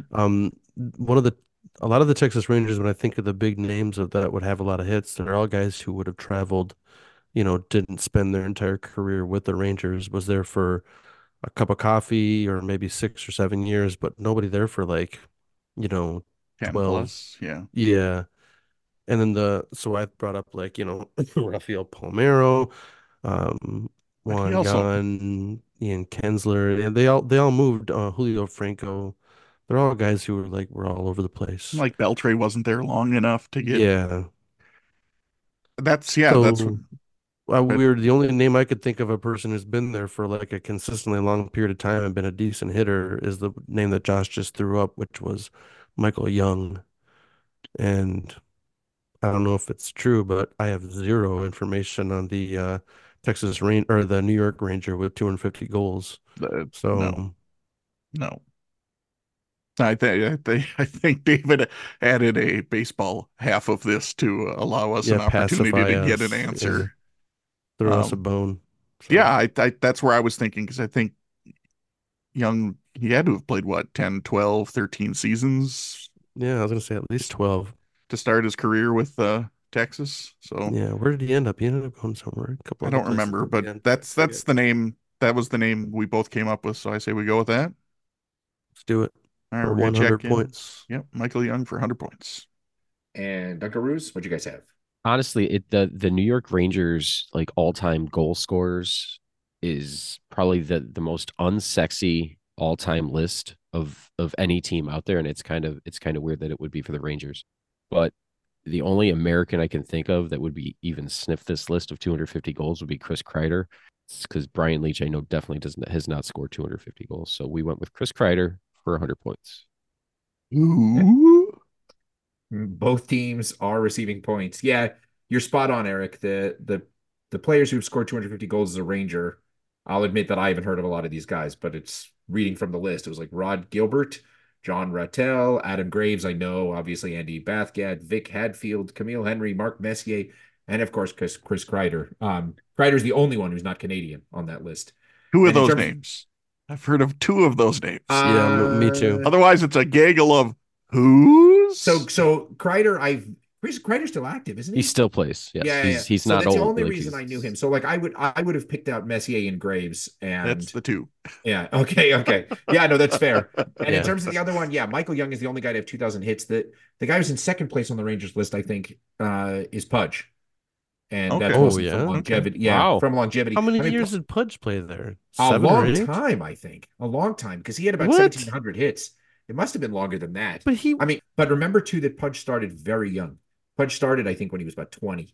A lot of the Texas Rangers, when I think of the big names of that would have a lot of hits, they're all guys who would have traveled, didn't spend their entire career with the Rangers, was there for a cup of coffee or maybe 6 or 7 years, but nobody there for 10 12 plus. Yeah. Yeah. And then so I brought up Rafael Palmeiro, Juan Gon, Ian Kinsler, and they all moved. Julio Franco, they're all guys who were all over the place. Like Beltre wasn't there long enough to get. Yeah, that's weird. The only name I could think of a person who's been there for a consistently long period of time and been a decent hitter is the name that Josh just threw up, which was Michael Young, and I don't know if it's true, but I have zero information on the Texas Ranger or the New York Ranger with 250 goals. No. I think David added a baseball half of this to allow us an opportunity to get an answer. Yeah. Throw us a bone. So. Yeah, that's where I was thinking, because I think Young, he had to have played 10, 12, 13 seasons. Yeah, I was going to say at least 12 to start his career with Texas. So yeah, where did he end up? He ended up going somewhere. I don't remember, but that's the name. That was the name we both came up with. So I say we go with that. Let's do it. All right, For we're going to 100 check in. points. Yep, Michael Young for 100 points. And Dunkaroos, what'd you guys have? Honestly, the New York Rangers like all-time goal scorers is probably the most unsexy all-time list of any team out there, and it's kind of weird that it would be for the Rangers. But the only American I can think of that would be even sniff this list of 250 goals would be Chris Kreider, because Brian Leach I know definitely has not scored 250 goals. So we went with Chris Kreider for 100 points. Ooh. Both teams are receiving points. Yeah, you're spot on, Eric. The players who've scored 250 goals as a Ranger, I'll admit that I haven't heard of a lot of these guys, but it's reading from the list. It was like Rod Gilbert, John Rattel, Adam Graves, I know, obviously Andy Bathgad, Vic Hadfield, Camille Henry, Mark Messier, and of course Chris Kreider. Kreider's the only one who's not Canadian on that list. Two of And in those terms- names. I've heard of two of those names. Yeah, me too. Otherwise, it's a gaggle of who's. So Kreider, Chris Kreider's still active, isn't he? He still plays. Yes, Yeah, he's so not that's old. the only like, reason I knew him. So like I would have picked out Messier and Graves, and That's the two. yeah, okay, yeah, no, that's fair. And Yeah. in terms of the other one, yeah, Michael Young is the only guy to have 2,000 hits. The guy who's in second place on the Rangers list, I think, is Pudge, and Okay. that's Oh, mostly yeah? from longevity. Okay. Yeah, Wow. from longevity. How many I mean, years did Pudge play there? a 7 or long 8? time, I think, a long time, because he had about What? 1,700 hits. It must have been longer than that. But he, I mean, but remember too that Pudge started very young. Pudge started, I think, when he was about 20.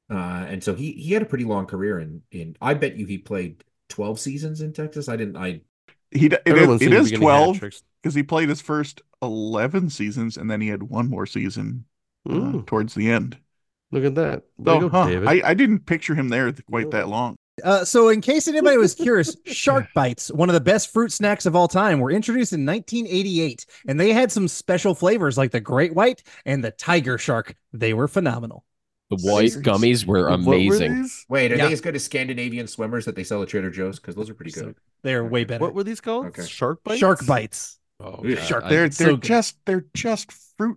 And so he had a pretty long career in I bet you he played 12 seasons in Texas. It everyone It seemed to is be getting 12 hat-tricks. because he played his first 11 seasons and then he had one more season towards the end. Look at that. Way So, to go, David. I didn't picture him there quite that long. So in case anybody was curious, Shark Bites, one of the best fruit snacks of all time, were introduced in 1988, and they had some special flavors like the Great White and the Tiger Shark. They were phenomenal. The white Serious? gummies were What were amazing. these? Wait, are Yeah. they as good as Scandinavian swimmers that they sell at Trader Joe's? Because those are pretty good. They're way better. What were these called? Okay. Shark bites? Shark Bites. Oh, Ooh, God, shark- They're so good. they're just fruit.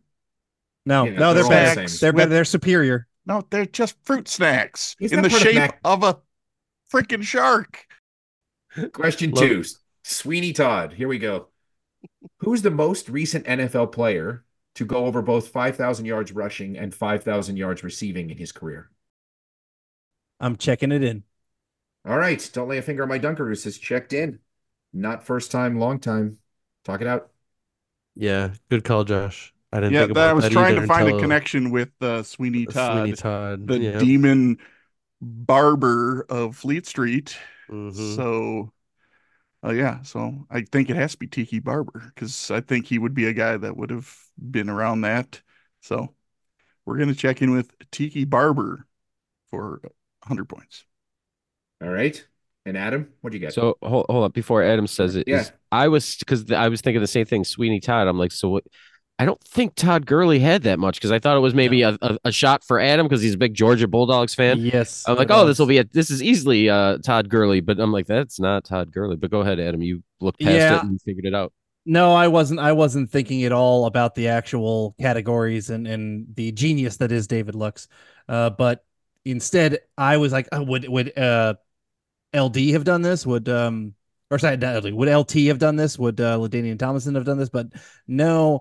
No, Yeah, no, they're they're all better. the same. They're better. With- They're superior. No, they're just fruit snacks Isn't in that the part of shape Mac- of a freaking shark. Question Love 2, Sweeney Todd. Here we go. Who's the most recent NFL player to go over both 5,000 yards rushing and 5,000 yards receiving in his career? I'm checking it in. All right, don't lay a finger on my Dunkaroos. Has checked in. Not first time, long time. Talk it out. Yeah, good call, Josh. I didn't Yeah, think about I was that trying either to find a until connection with Sweeney Todd, Sweeney Todd. the yeah. demon barber of Fleet Street. Mhm. So, yeah, so I think it has to be Tiki Barber because I think he would be a guy that would have been around that. So, we're going to check in with Tiki Barber for 100 points. All right. And Adam, what do you got? So hold up before Adam says it. Yeah. I was thinking the same thing. Sweeney Todd. I'm like, so what? I don't think Todd Gurley had that much because I thought it was maybe a shot for Adam because he's a big Georgia Bulldogs fan. Yes. I'm like, it oh, was. this is easily Todd Gurley, but I'm like, that's not Todd Gurley. But go ahead, Adam. You looked past Yeah. it and you figured it out. No, I wasn't thinking at all about the actual categories and the genius that is David Lux. But instead I was like, oh, would LD have done this? Would sorry, not LD, would LT have done this? Would LaDainian Tomlinson have done this? But no,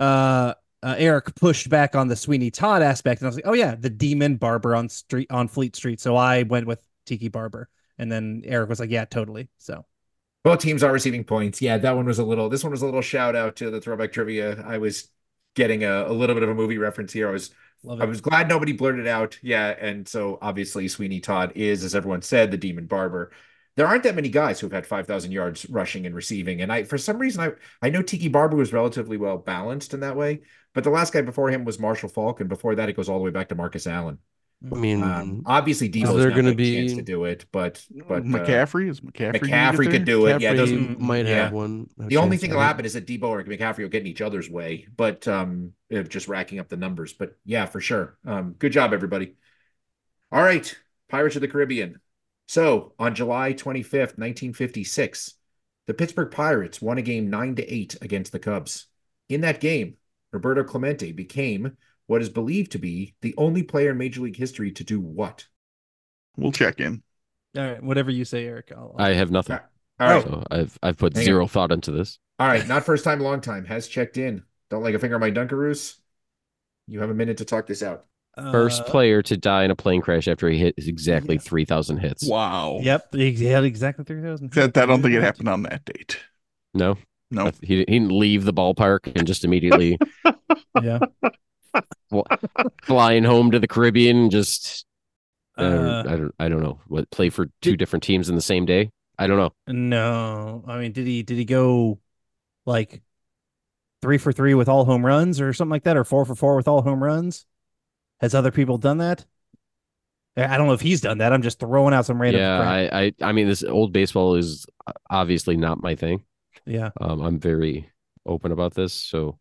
Eric pushed back on the Sweeney Todd aspect, and I was like, oh yeah, the demon barber on Fleet Street. So I went with Tiki Barber, and then Eric was like, yeah, totally. So Both teams are receiving points. Yeah, this one was a little shout out to the throwback trivia. I was getting a little bit of a movie reference here. I was glad nobody blurted out. Yeah, and so obviously Sweeney Todd is, as everyone said, the demon barber. There aren't that many guys who've had 5,000 yards rushing and receiving. And for some reason, I know Tiki Barber was relatively well balanced in that way, but the last guy before him was Marshall Falk, and before that, it goes all the way back to Marcus Allen. I mean, Obviously, Debo's there not gonna a chance be- to do it, but McCaffrey is McCaffrey. McCaffrey could do it. Yeah, McCaffrey doesn't might yeah. have one. The only thing that'll happen is that Debo or McCaffrey will get in each other's way, but just racking up the numbers. But yeah, for sure. Good job, everybody. All right, Pirates of the Caribbean. So on July 25th, 1956, the Pittsburgh Pirates won a game 9-8 against the Cubs. In that game, Roberto Clemente became what is believed to be the only player in Major League history to do what? We'll check in. all right, whatever you say, Eric. I have nothing. All right. So I've put Hang zero thought into this. All right, not first time, long time. Has checked in. Don't like a finger on my Dunkaroos. You have a minute to talk this out. First player to die in a plane crash after he hit exactly Yeah. 3,000 hits. Wow. Yep, he had exactly 3,000. That I don't think it happened on that date. No, No. he didn't leave the ballpark and just immediately Yeah. flying home to the Caribbean. And just I don't know what play for two different teams in the same day. I don't know. No, I mean, did he go like 3 for 3 with all home runs or something like that, or 4 for 4 with all home runs? Has other people done that? I don't know if he's done that. I'm just throwing out some random crap. I mean, this old baseball is obviously not my thing. Yeah. I'm very open about this. So,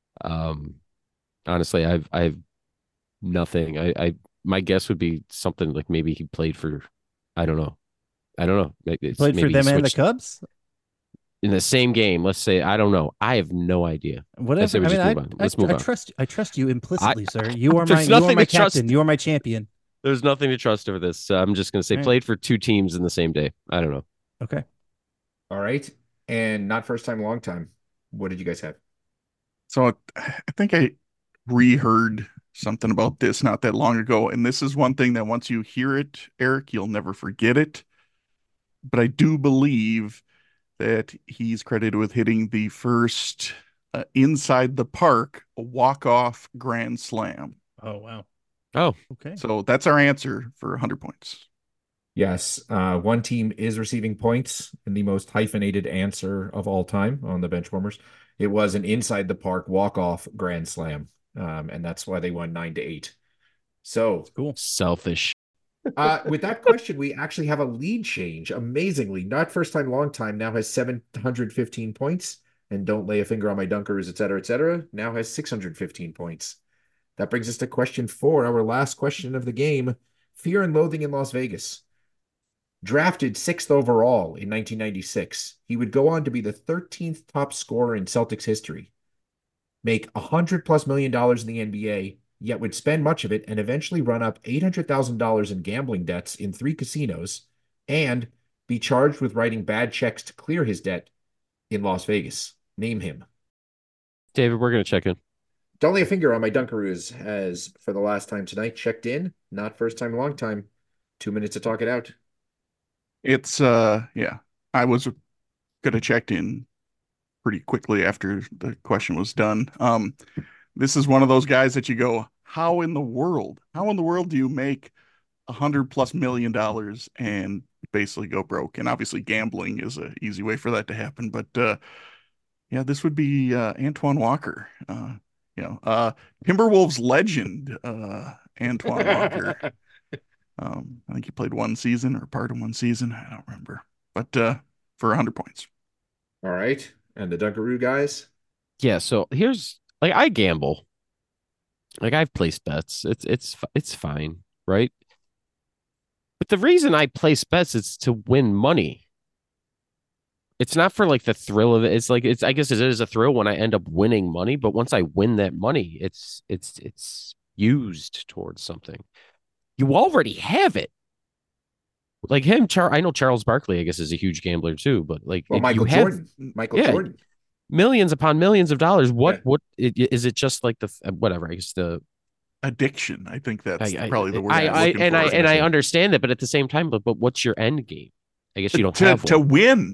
honestly, I've nothing. My guess would be something like maybe he played for, I don't know. Maybe Played for maybe them and the switched Cubs. in the same game. Let's say, I don't know. I have no idea. Whatever. I I say we mean, just move on. Let's move on. I trust you implicitly, sir. You are There's my nothing to trust. captain. You are my champion. There's nothing to trust over this. So I'm just going to say All right. played for two teams in the same day. I don't know. Okay. All right. And not first time, long time. What did you guys have? So I think I reheard something about this not that long ago. And this is one thing that once you hear it, Eric, you'll never forget it. But I do believe that he's credited with hitting the first inside the park walk-off grand slam. Oh, wow. Oh, okay. So that's our answer for 100 points. Yes. One team is receiving points in the most hyphenated answer of all time on the Benchwarmers. It was an inside the park walk-off grand slam. And that's why they won 9-8. So cool. Selfish. With that question, we actually have a lead change. Amazingly, not first time, long time now has 715 points, and don't lay a finger on my Dunkaroos, et cetera, now has 615 points. That brings us to question 4, our last question of the game. Fear and Loathing in Las Vegas. Drafted 6th overall in 1996, he would go on to be the 13th top scorer in Celtics history, make $100+ million in the NBA, yet would spend much of it and eventually run up $800,000 in gambling debts in 3 casinos and be charged with writing bad checks to clear his debt in Las Vegas. Name him. David, we're going to check in. Don't lay a finger on my Dunkaroos has, for the last time tonight, checked in. Not first time, long time. 2 minutes to talk it out. It's, yeah, I was going to check in pretty quickly after the question was done. This is one of those guys that you go, how in the world do you make $100+ million and basically go broke? And obviously gambling is an easy way for that to happen. But yeah, this would be Antoine Walker. Timberwolves legend, Antoine Walker. I think he played one season or part of one season. I don't remember. But for 100 points. All right. And the Dunkaroo guys? Yeah, so here's like I gamble. Like I've placed bets. It's fine, right? But the reason I place bets is to win money. It's not for like the thrill of it. It's like I guess it is a thrill when I end up winning money, but once I win that money, it's used towards something. You already have it. Like him, I know Charles Barkley, I guess, is a huge gambler too, but like Michael Jordan. Jordan. Millions upon millions of dollars. What is it just like the whatever? I guess the addiction. I think that's probably the word. I understand that, but at the same time, but what's your end game? I guess you don't have to win.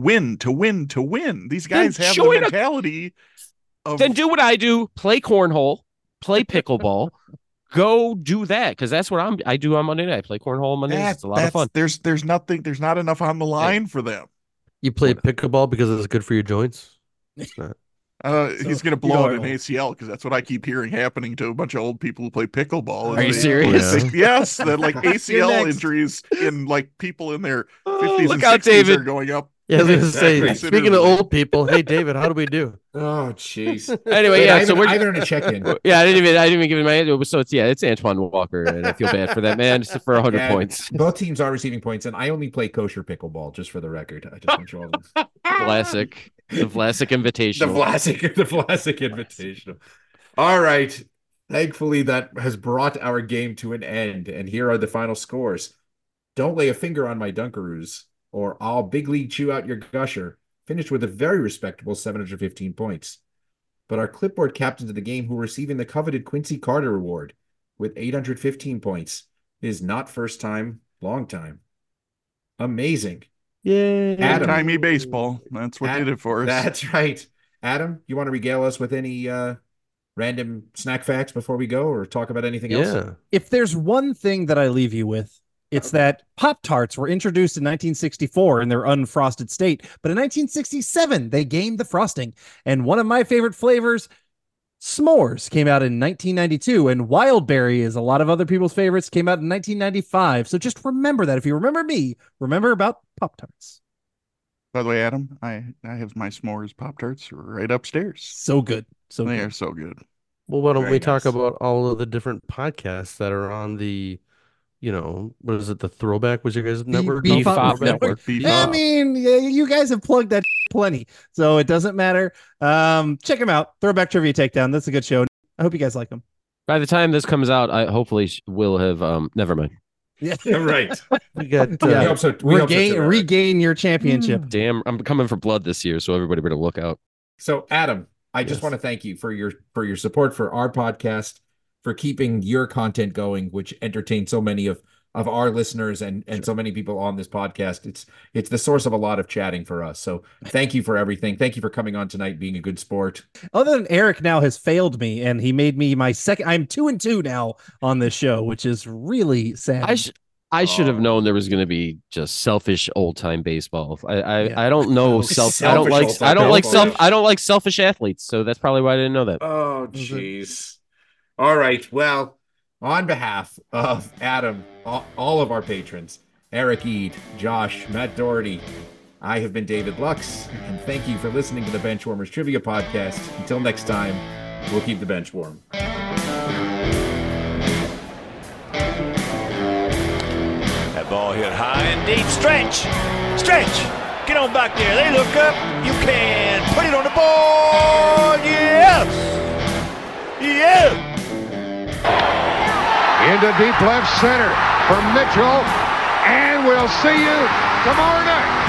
These guys have the mentality of then do what I do: play cornhole, play pickleball. Go do that because that's what I do on Monday night. I play cornhole on Mondays. It's a lot of fun. There's not enough on the line for them. You play pickleball because it's good for your joints? It's not. He's going to blow out an ACL because that's what I keep hearing happening to a bunch of old people who play pickleball. Are you serious? Yes, that like ACL injuries in like people in their 50s and 60s David. are going up. Yeah, I was going to say, speaking of old people, hey, David, how do we do? Oh, jeez. Anyway, yeah, so we're either in a check-in. Yeah, I didn't even give him my answer. So it's Antoine Walker, and I feel bad for that man for 100 points. Both teams are receiving points, and I only play kosher pickleball, just for the record. I just want you all to... Classic. The Vlasic Invitational. The Vlasic Invitational. All right. Thankfully, that has brought our game to an end, and here are the final scores. Don't lay a finger on my Dunkaroos, or I'll big league chew out your gusher. finished with a very respectable 715 points. But our clipboard captains of the game, who are receiving the coveted Quincy Carter Award with 815 points, is not first time, long time. Amazing. Yay. Adam. Timey baseball. That's what did it for us. That's right. Adam, you want to regale us with any random snack facts before we go, or talk about anything else? Yeah. If there's one thing that I leave you with, it's that Pop-Tarts were introduced in 1964 in their unfrosted state, but in 1967, they gained the frosting. And one of my favorite flavors, S'mores, came out in 1992, and Wildberry, is a lot of other people's favorites, came out in 1995. So just remember that. If you remember me, remember about Pop-Tarts. By the way, Adam, I have my s'mores Pop-Tarts right upstairs. So good. So They good. are so good. Well, why don't Very we talk nice. about all of the different podcasts that are on the, what is it? The Throwback was your guys' network? Bebop Throwback Network. I mean, yeah, you guys have plugged that plenty, so it doesn't matter. Check them out. Throwback Trivia Takedown. That's a good show. I hope you guys like them. By the time this comes out, I hopefully will have. Never mind. Yeah. Right. We got We hope so. We hope so too, Eric. Regain your championship. Damn, I'm coming for blood this year, so everybody better look out. So, Adam, I just Yes. want to thank you for your support for our podcast, for keeping your content going, which entertains so many of our listeners and so many people on this podcast. It's the source of a lot of chatting for us. So thank you for everything. Thank you for coming on tonight, being a good sport. Other than Eric now has failed me, and he made me my second. I'm 2-2 now on this show, which is really sad. I should have known there was going to be just selfish old time baseball. I don't know Selfish I don't like old-time I don't like baseball. I don't like selfish athletes, so that's probably why I didn't know that. Oh, jeez. All right. Well, on behalf of Adam, all of our patrons, Eric Eade, Josh, Matt Doherty, I have been David Lux, and thank you for listening to the Benchwarmers Trivia Podcast. Until next time, we'll keep the bench warm. That ball hit high and deep. Stretch! Get on back there. They look up. You can put it on the board. Yes! Into deep left center for Mitchell, and we'll see you tomorrow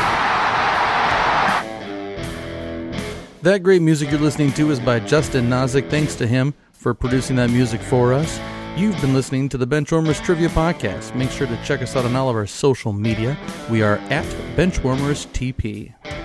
night. That great music you're listening to is by Justin Nozick. Thanks to him for producing that music for us. You've been listening to the Benchwarmers Trivia Podcast. Make sure to check us out on all of our social media. We are at Benchwarmers TP.